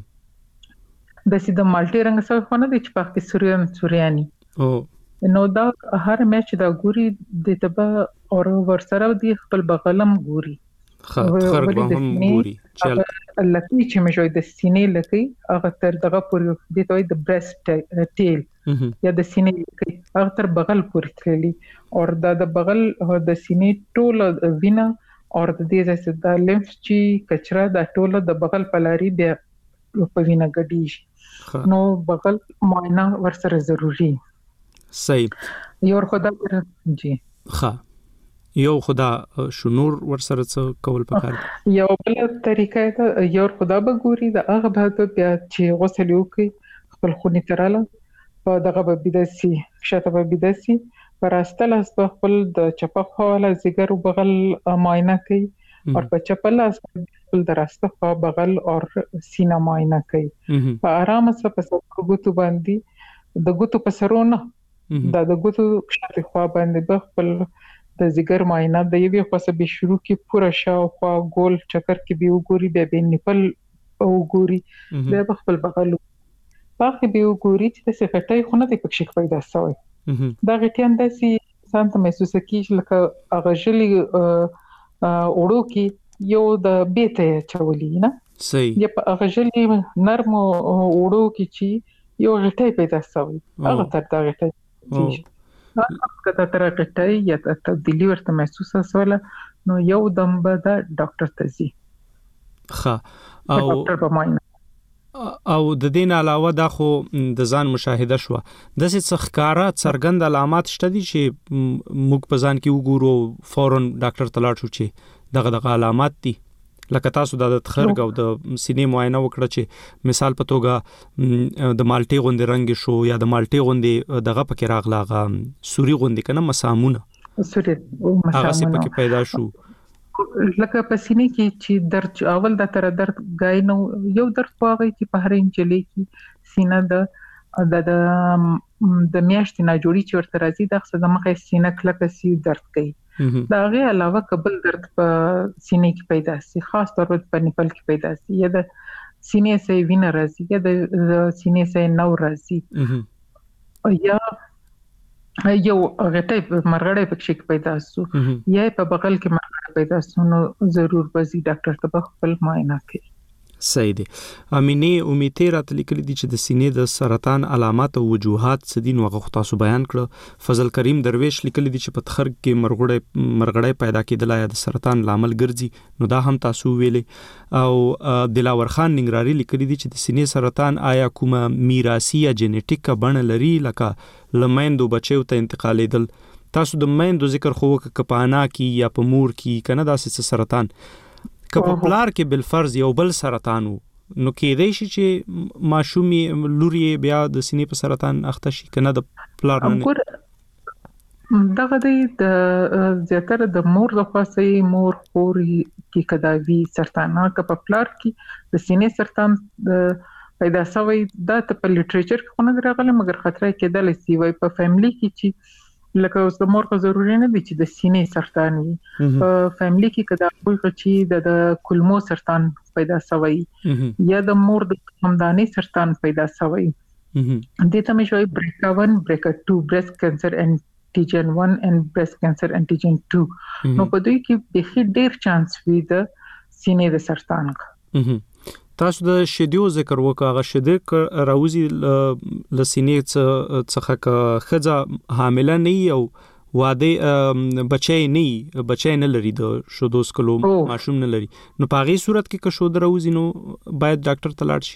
د سیده مالټي رنگ سره خو نه دی چې پخې سوريان سورياني او نو دا هر میچ دا ګوري د تبا اور ورسره دی خپل بغلم ګوري خر به هم ګوري چې لکه چې مې د سینې لکه هغه تر دغه پورې د توي د برست ټیل یا د سینې لکه هغه تر بغل پورې تللی او دا د بغل د سینې ټول وینا او د دې ځای د لیمف چې کچرا د ټول د بغل پلاری بیا په وینا ګډیږي نو بغل معاینه ورسره ضروری صحیح یو خدا جی ښه یو خدا شنور ورسره څه کول پکار یو بل طریقه ده یو خدا به ګوري د هغه به بیا چې غسل وکي خپل خونی تراله په دغه به بدسي شته به بدسي پراستل است خپل د چپه خواله زیګر بغل معاینه کوي او په چپل است خپل درسته خو بغل او سینه معاینه کوي په آرام سره په ګوتو باندې د ګوتو په سرونه د د ګوتو شته خو باندې خپل د زیګر معاینه د یوې خاصه به شروع کی پورا شاو خو ګول چکر کې به وګوري به به نیپل وګوري به خپل بغل پاکه به وګوري چې څه غټي خو نه د پکښ پیدا شوی دا غټیان داسي انسان ته محسوس کیږي لکه هغه جلی اورو کې یو د بیته چولې نه صحیح یا په هغه جلی نرم اورو کې چې یو غټي پیدا شوی هغه تر دا غټي کله تر غټي یا تبدیلی ورته محسوس شوله نو یو دم به دا ډاکټر ته ځي ښه او ډاکټر په معاینه او د دین علاوه دا خو د ځان مشاهده شو د څه ښکارا څرګند علامات شته دي چې موږ په ځان کې وګورو فورن ډاکټر ته لاړ شو چې دغه دغه علامات دي لکه تاسو د تخرګ او د سینې معاینه وکړه چې مثال په توګه د مالټي غوندې رنگ شو یا د مالټي غوندې دغه پکې راغلاغه سوري غوندې کنه مسامونه سوري هغه څه پکې پیدا شو لکه په سینې کې چې درد اول د تر درد غای نو یو درد پاغي چې په هر انچلي کې سینه د د د میاشتې نه جوړی چې ورته راځي د څه د مخه سینه کلکه سی درد کوي دا غي علاوه قبل درد په سینې کې پیدا سي خاص طور په نپل کې پیدا سي یا د سینې سه وینه راځي یا د سینې سه نو راځي یا یو غټه مرغړې پکې پیدا سو یا په بغل کې مرغړې پیدا سو نو ضرور بزي ډاکټر ته خپل معاینه کوي صحیح دي امینه امیته رات لیکلي دي چې د سینې د سرطان علامات او وجوهات سدين وغه تاسو بیان کړ فضل کریم درویش لیکلي دي چې په تخرګ کې مرغړې مرغړې پیدا کېدل یا د سرطان لامل ګرځي نو دا هم تاسو ویلې او دلاور خان ننګراری لیکلي دي چې د سینې سرطان آیا کومه میراثي یا جنټیک بڼه لري لکه لمندو بچو ته انتقالیدل تاسو د مندو ذکر خو کپانا کی یا په مور کی کنه داسې سرطان کله پلار کې بل فرض یو بل سرطان نو کېدای شي چې ماشومي لوري بیا د سینې په سرطان اخته شي کنه د پلار نه دغه د زیاتره د مور د خاصي مور خوري کې کداوی سرطان نه په پلار کې د سینې سرطان پیدا شوی دا په لیټریچر کې خونه راغله مګر خطر کېدل سی وای په فیملی کې چې لکه اوس د مور خو ضروري نه دي چې د سینې سرطان وي په فیملی کې کدا کوئی چې د کولمو سرطان پیدا شوی یا د مور د همداني سرطان پیدا شوی د ته مې شوی بریکا ون بریکا ټو بریسټ کانسر انټیجن ون اند بریسټ کانسر انټیجن ټو نو په دوی کې د هډ ډیر چانس وي د سینې د سرطان تاسو د شیدو ذکر وکړه شیدو راوزی لسینې څخه خزه حامله نه او واده بچی نه بچی نه لري د شیدو سکلو ماشوم نه لري نو په هغه صورت کې که شود راوزی نو باید ډاکټر ته لاړ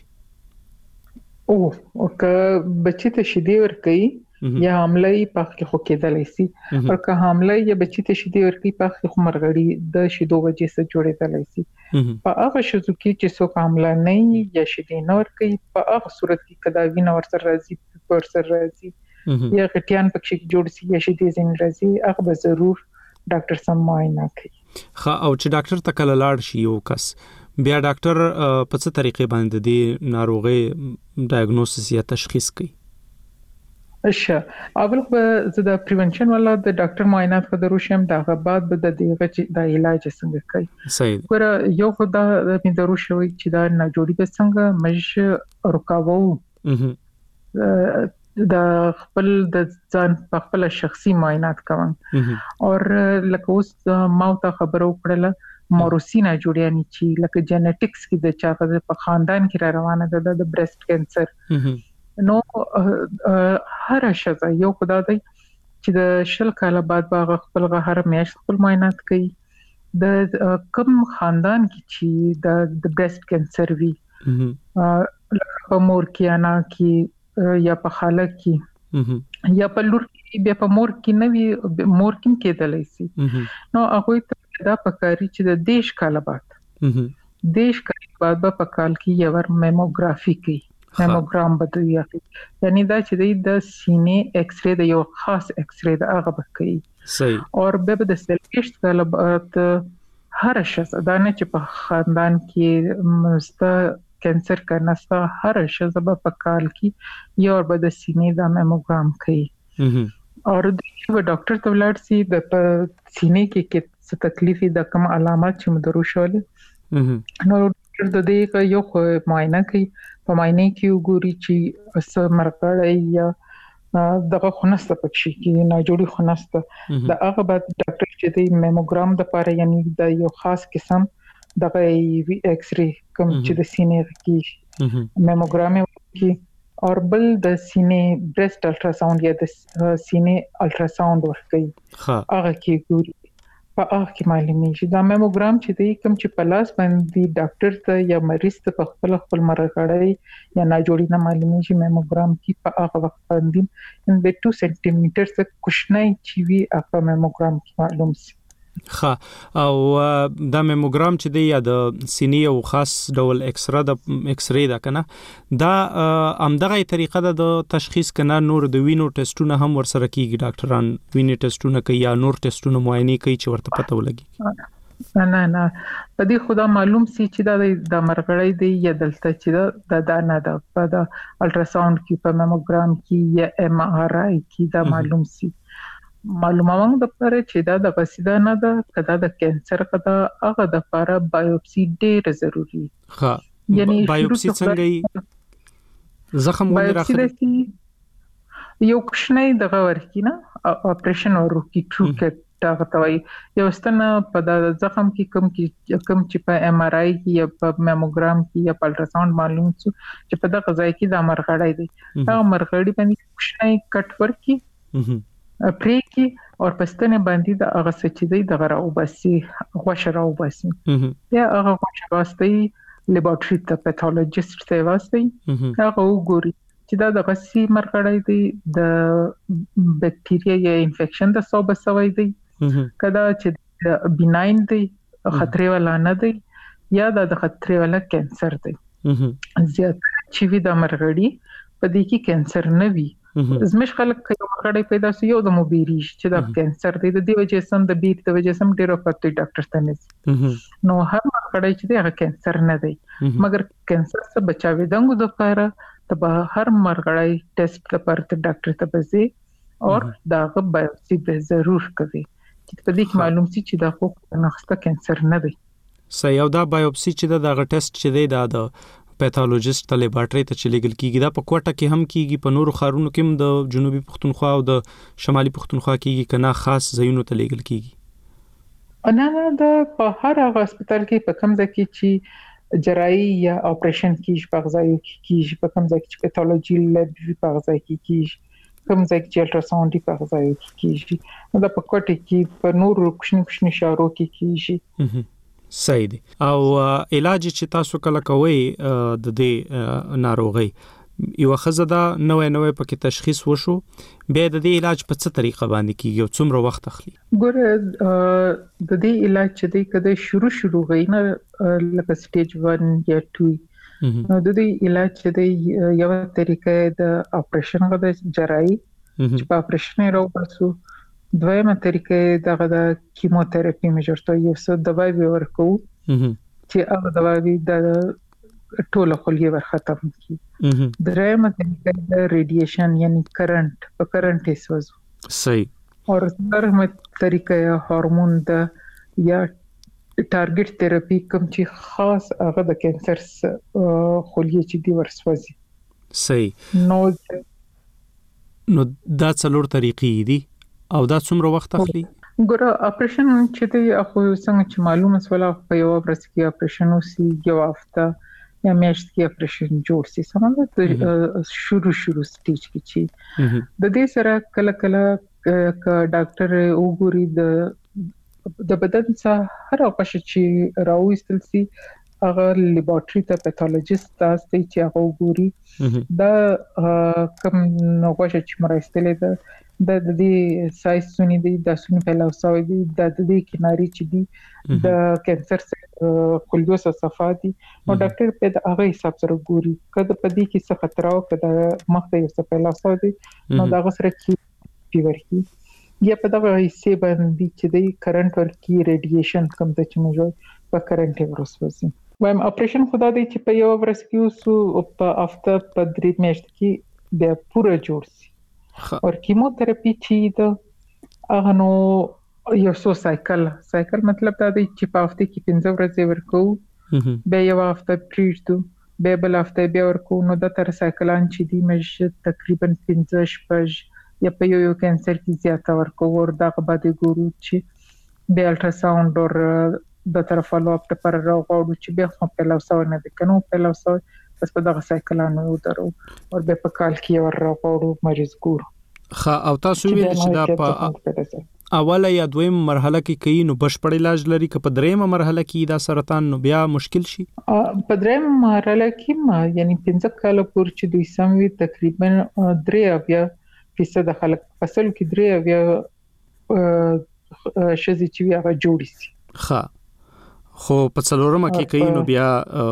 شي او او که بچی ته شیدې ورکړي یا حمله په کې خو کېدلی شي او که حمله یا بچی ته شیدې ورکړي په کې خو مرغړي د شیدو وجې سره جوړېدلی شي په هغه شذو کې چې څوک حمله نه یا شیدې نه ورکړي په هغه صورت کې کدا وینه ورسره راځي پر سر راځي یا غټیان پکې جوړ شي یا شیدې زین راځي هغه به ضرور ډاکټر سم معاینه کوي خا او چې ډاکټر ته کله لاړ شي یو کس بیا ډاکټر په څه طریقې باندې د ناروغي ډایګنوسس یا تشخیص کوي اچھا اول خو زه د پریونشن ولا د ډاکټر معاینات خبرو شم دغه بعد به د دغه د علاج څنګه کوي صحیح ګور یو خدا د درو شوی چې دا نه جوړي به څنګه مش رکاوو د خپل د ځان په خپل شخصي معاینات کوم او لکه اوس ما ته خبرو کړل موروسینا جوړیانی چې لکه جینټکس کې د چا په خاندان کې را روانه ده د بریسټ کینسر نو هر شزه یو خدا دی چې د شل کاله بعد باغ خپل هر میاشت خپل معاینات کوي د کم خاندان کې چې د د بریسټ کینسر وی لکه مور کې انا کې یا په خاله کې یا په لور کې بیا په مور کې نه وی مور کې کېدلی شي نو هغه ته دا پکاري چې د دیش کاله بعد دیش کاله بعد په کال کې یو ور میموګرافي کوي میموګرام بدوي یعنی دا چې د سینې ایکس ری د یو خاص ایکس ری د هغه بکوي صحیح او به د سلکشت کله بعد هر شخص دا نه چې په خاندان کې مستا کینسر کناستا هر شخص په کال کې یو به د سینې د میموګرام کوي او د ډاکټر ته ولاړ سي د سینې کې کې څه تکلیف د کوم علامات چې مدرو شول نو د دې یو معاینه کوي په معاینه کې وګوري چې اس مرګړی یا دغه خنسته پکې کې نه جوړي خنسته د هغه بعد ډاکټر چې د میموګرام د لپاره یعنی د یو خاص قسم دغه وی ایکس ری کوم چې د سینې کې میموګرام کې او بل د سینې بریسټ الټراساوند یا د سینې الټراساوند ورکوي هغه کې ګوري په هغه کې معلومیږي دا میموګرام چې دی کوم چې پلاس باندې ډاکټر ته یا مریض ته خپل خپل مرغړی یا نه جوړی نه معلومیږي میموګرام کې په هغه وخت باندې د دوه سنټي میټر څخه کوشنۍ چې وی هغه میموګرام کې معلوم شي ښه او دا میموګرام چې دی یا د سینې او خاص ډول ایکسرا د ایکسری دا کنه دا همدغه طریقه ده د تشخیص کنه نور د وینو ټیسټونه هم ورسره کیږي ډاکټران وینې ټیسټونه کوي یا نور ټیسټونه معاینه کوي چې ورته پته ولګي نه نه په دې خدا معلوم سي چې دا د مرغړی دی یا دلته چې دا دا نه ده په د الټراساوند کې په میموګرام کې یا ایم آر آی کې دا معلوم سي معلومه د پاره چې دا د غسیدا نه ده کدا د کانسر کدا هغه د لپاره بایوپسي ډیر ضروری ها یعنی بایوپسي څنګه زخم ولې راخلي یو کوښنه دغه ورکینه اپریشن ورکی ټرو کټ دا توي یو ستنه په د زخم کې کم کې کم چې په ایم آر آی کې یا په میموګرام کې یا په الټراساوند معلوم شو چې په دغه ځای کې د مرغړی دی دا مرغړی باندې کوښنه کټ ورکی پریکی او پستنه باندې د هغه سچې دی د غره او باسي غوښه راو باسي یا هغه غوښه واسطي لیبارټری ته پیتالوجیست ته واسطي هغه وګوري چې دا د غسي مرغړی دی د بکټیریا یا انفیکشن د صوبه سوی دی کدا چې بیناین دی خطرې ولا نه دی یا د خطرې ولا کانسر دی زیات چې وی د مرغړی په دې کې کانسر نه وي زمش خلک کله مرغړی پیدا سي یو د موبيري چې د کانسر دی د دې وجې سم د بیت د وجې سم ډیرو پټي ډاکټر ته نس نو هر مرغړی چې د کانسر نه دی مګر کانسر څخه بچاوي دغه د لپاره ته هر مرغړی ټیسټ لپاره ته ډاکټر ته بځي او دا بایوپسي به ضرور کوي چې په دې کې معلوم شي چې دا خو نخسته کانسر نه دی سې یو دا بایوپسي چې دا غ ټیسټ چې دی دا د پیتالوجیست ته لیبارټری ته چې لګل کیږي دا په کوټه کې هم کیږي په نورو خارونو کې هم د جنوبي پښتونخوا او د شمالي پښتونخوا کېږي کنه خاص ځایونو ته لګل کیږي نه نه دا په هر هغه هسپتال کې په کوم ځای کې چې جراحي یا اپریشن کیږي په ځای کې کیږي په کوم ځای کې پیتالوژي لب په ځای کې کیږي کوم ځای کې الټراساوند په ځای کې کیږي دا په کوټه کې په نورو کوښنی کوښنی شارو کې کیږي صحیح دی او علاج چې تاسو کله کوي د دې ناروغي یو خزدا نوې نوې پکې تشخیص وشو به د دې علاج په څه طریقه باندې کیږي او څومره وخت اخلي ګوره د دې علاج چې دی کده شروع شروع غوینه لکه سټیج ون یا two نو د دې علاج چې دی یو طریقه د اپریشن غوډه جراحي چې په اپریشن راوباسو دویمه طریقه دغه د کیموتراپي مجرته یو څه دوايي ورکو چې هغه دوايي د ټوله خلګي ور ختم کی دریمه طریقه د ریډیشن یعنی کرنٹ په کرنٹ اسوځو صحیح او څلورمه طریقه هورمون د یا ټارګټ تھراپي کوم چې خاص هغه د کانسر خلګي چې دی ورسوځي صحیح نو نو دا څلور طریقې دي او دا څومره وخت اخلي ګوره اپریشن چې دی خو څنګه چې معلومه سواله په یو ورځ کې اپریشن وسی یو هفته یا میاشت کې اپریشن جوړ سي سمند شروع شروع سټیج کې چې د دې سره کله کله ک ډاکټر وګوري د د بدن څخه هر اوقات چې راوېستل سي هغه لیبارټری ته پیتالوجیست تاسو چې هغه وګوري دا کوم نوښت چې مرستلې ده د دې سایز سونی دی د سونی په لاسوي دی د دې کیناري چې دی د کانسر سره کلیوس صفاتی او ډاکټر په هغه حساب سره ګوري کله په دې کې څه خطر او کله مخته یې په لاسوي دی نو دا غسر کې فیور کې یا په دغه حصے باندې چې دی کرنٹ ورکی ریډیشن کوم ته چې موږ په کرنٹ ورسوي وایم اپریشن خدا دی چې په یو ورځ کې اوس په هفته په درې میاشت کې د پوره جوړ سي او کیموتراپي چې د هغه نو یو څو سایکل سایکل مطلب دا دی چې په هفته کې پنځه ورځې ورکو به یو هفته پریږدو به بل هفته بیا ورکو نو د تر سایکلان چې دی مې تقریبا پنځه شپږ یا په یو یو کانسر کې زیاته ورکو ور دغه باندې ګورو چې به الټراساوند او د طرف فالو اپ پر راغړو چې به خپل په لاسو نه د کنو په لاسو بس په دغه سایکلانو درو او به په کال کې ور راغړو مریض ګور خا او تاسو ویل چې دا په اوله یا دویم مرحله کې کوي نو بشپړ علاج لري که په دریمه مرحله کې دا سرطان نو بیا مشکل شي په دریمه مرحله کې ما یعنی پنځه کال پورې چې دوی سموي تقریبا درې اویا فیصد خلک فصل کې درې اویا شزي چې هغه جوړ شي. ها خو په څلورمه کې کوي نو بیا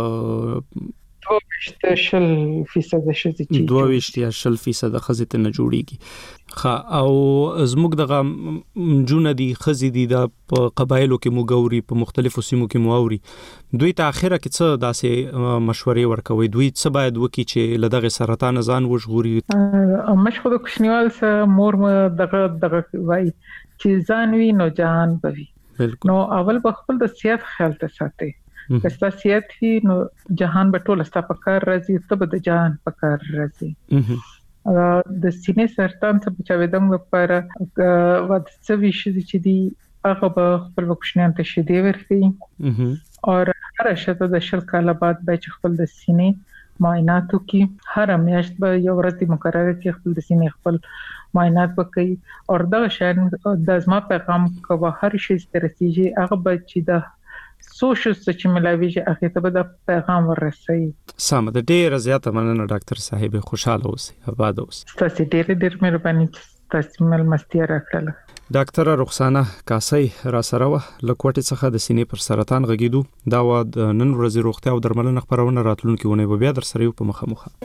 دوه شل فیصد شزي چې دوه ویشتیا شل فیصد خزي ته نه جوړيږي. ها او زموږ دغه جون دي خزي دي د قبایلو کې موګوري په مختلفو سیمو کې مووري دوی ته اخره کې څه داسې مشورې ورکوي دوی څه باید وکړي چې لدغه سرطان ځان وژغوري. مشخصه کوشنیوال سره مور دغه دغه وای چې ځان وی نو جهان بوي. نو اول په خپل د صحت خیال ته ساتي. کستا صحت وی نو جهان به ټول ستا په کار راځي ته به د جهان په کار راځي. د سینې سرطان څخه بچاویدم لپاره ود څه ویشي چې دی هغه به خپل کوشنیان ته شیدې ورکړي او هر شته د شل کال بعد به خپل د سینې معاینات وکړي. هر میاشت به یو ورځ مقرره کړي خپل د سینې خپل معاینات وکړي او دا شان د ازما پیغام کوه هر شي ستراتیژي هغه به چې د سوشل چې ملاویږي هغه ته به د پیغام ورسي. سم د ډیر زیاته مننه ډاکټر صاحب خوشاله اوسئ آباد اوسئ. تاسو ډیر ډیر مهرباني تاسو مل مستیا راکړه. ډاکټر رخسانه کاسي را سره و لکوټي څخه د سینې پر سرطان غږیدو دا و د نن ورځې روغتیا او درملنه خبرونه راتلونکي ونه بیا در سره په مخامخ.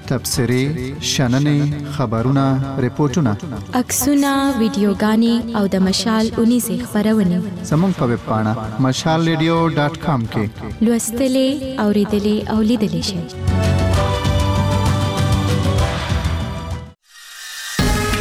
تبصرې شننې خبرونه ریپورتونه عکسونه ویډیوګانې او د مشال اونیزه خبرونه زموږ په ویب پاڼه مشال ریډیو ډاټ کام کې لوستلې اوریدلې او لیدلې شئ.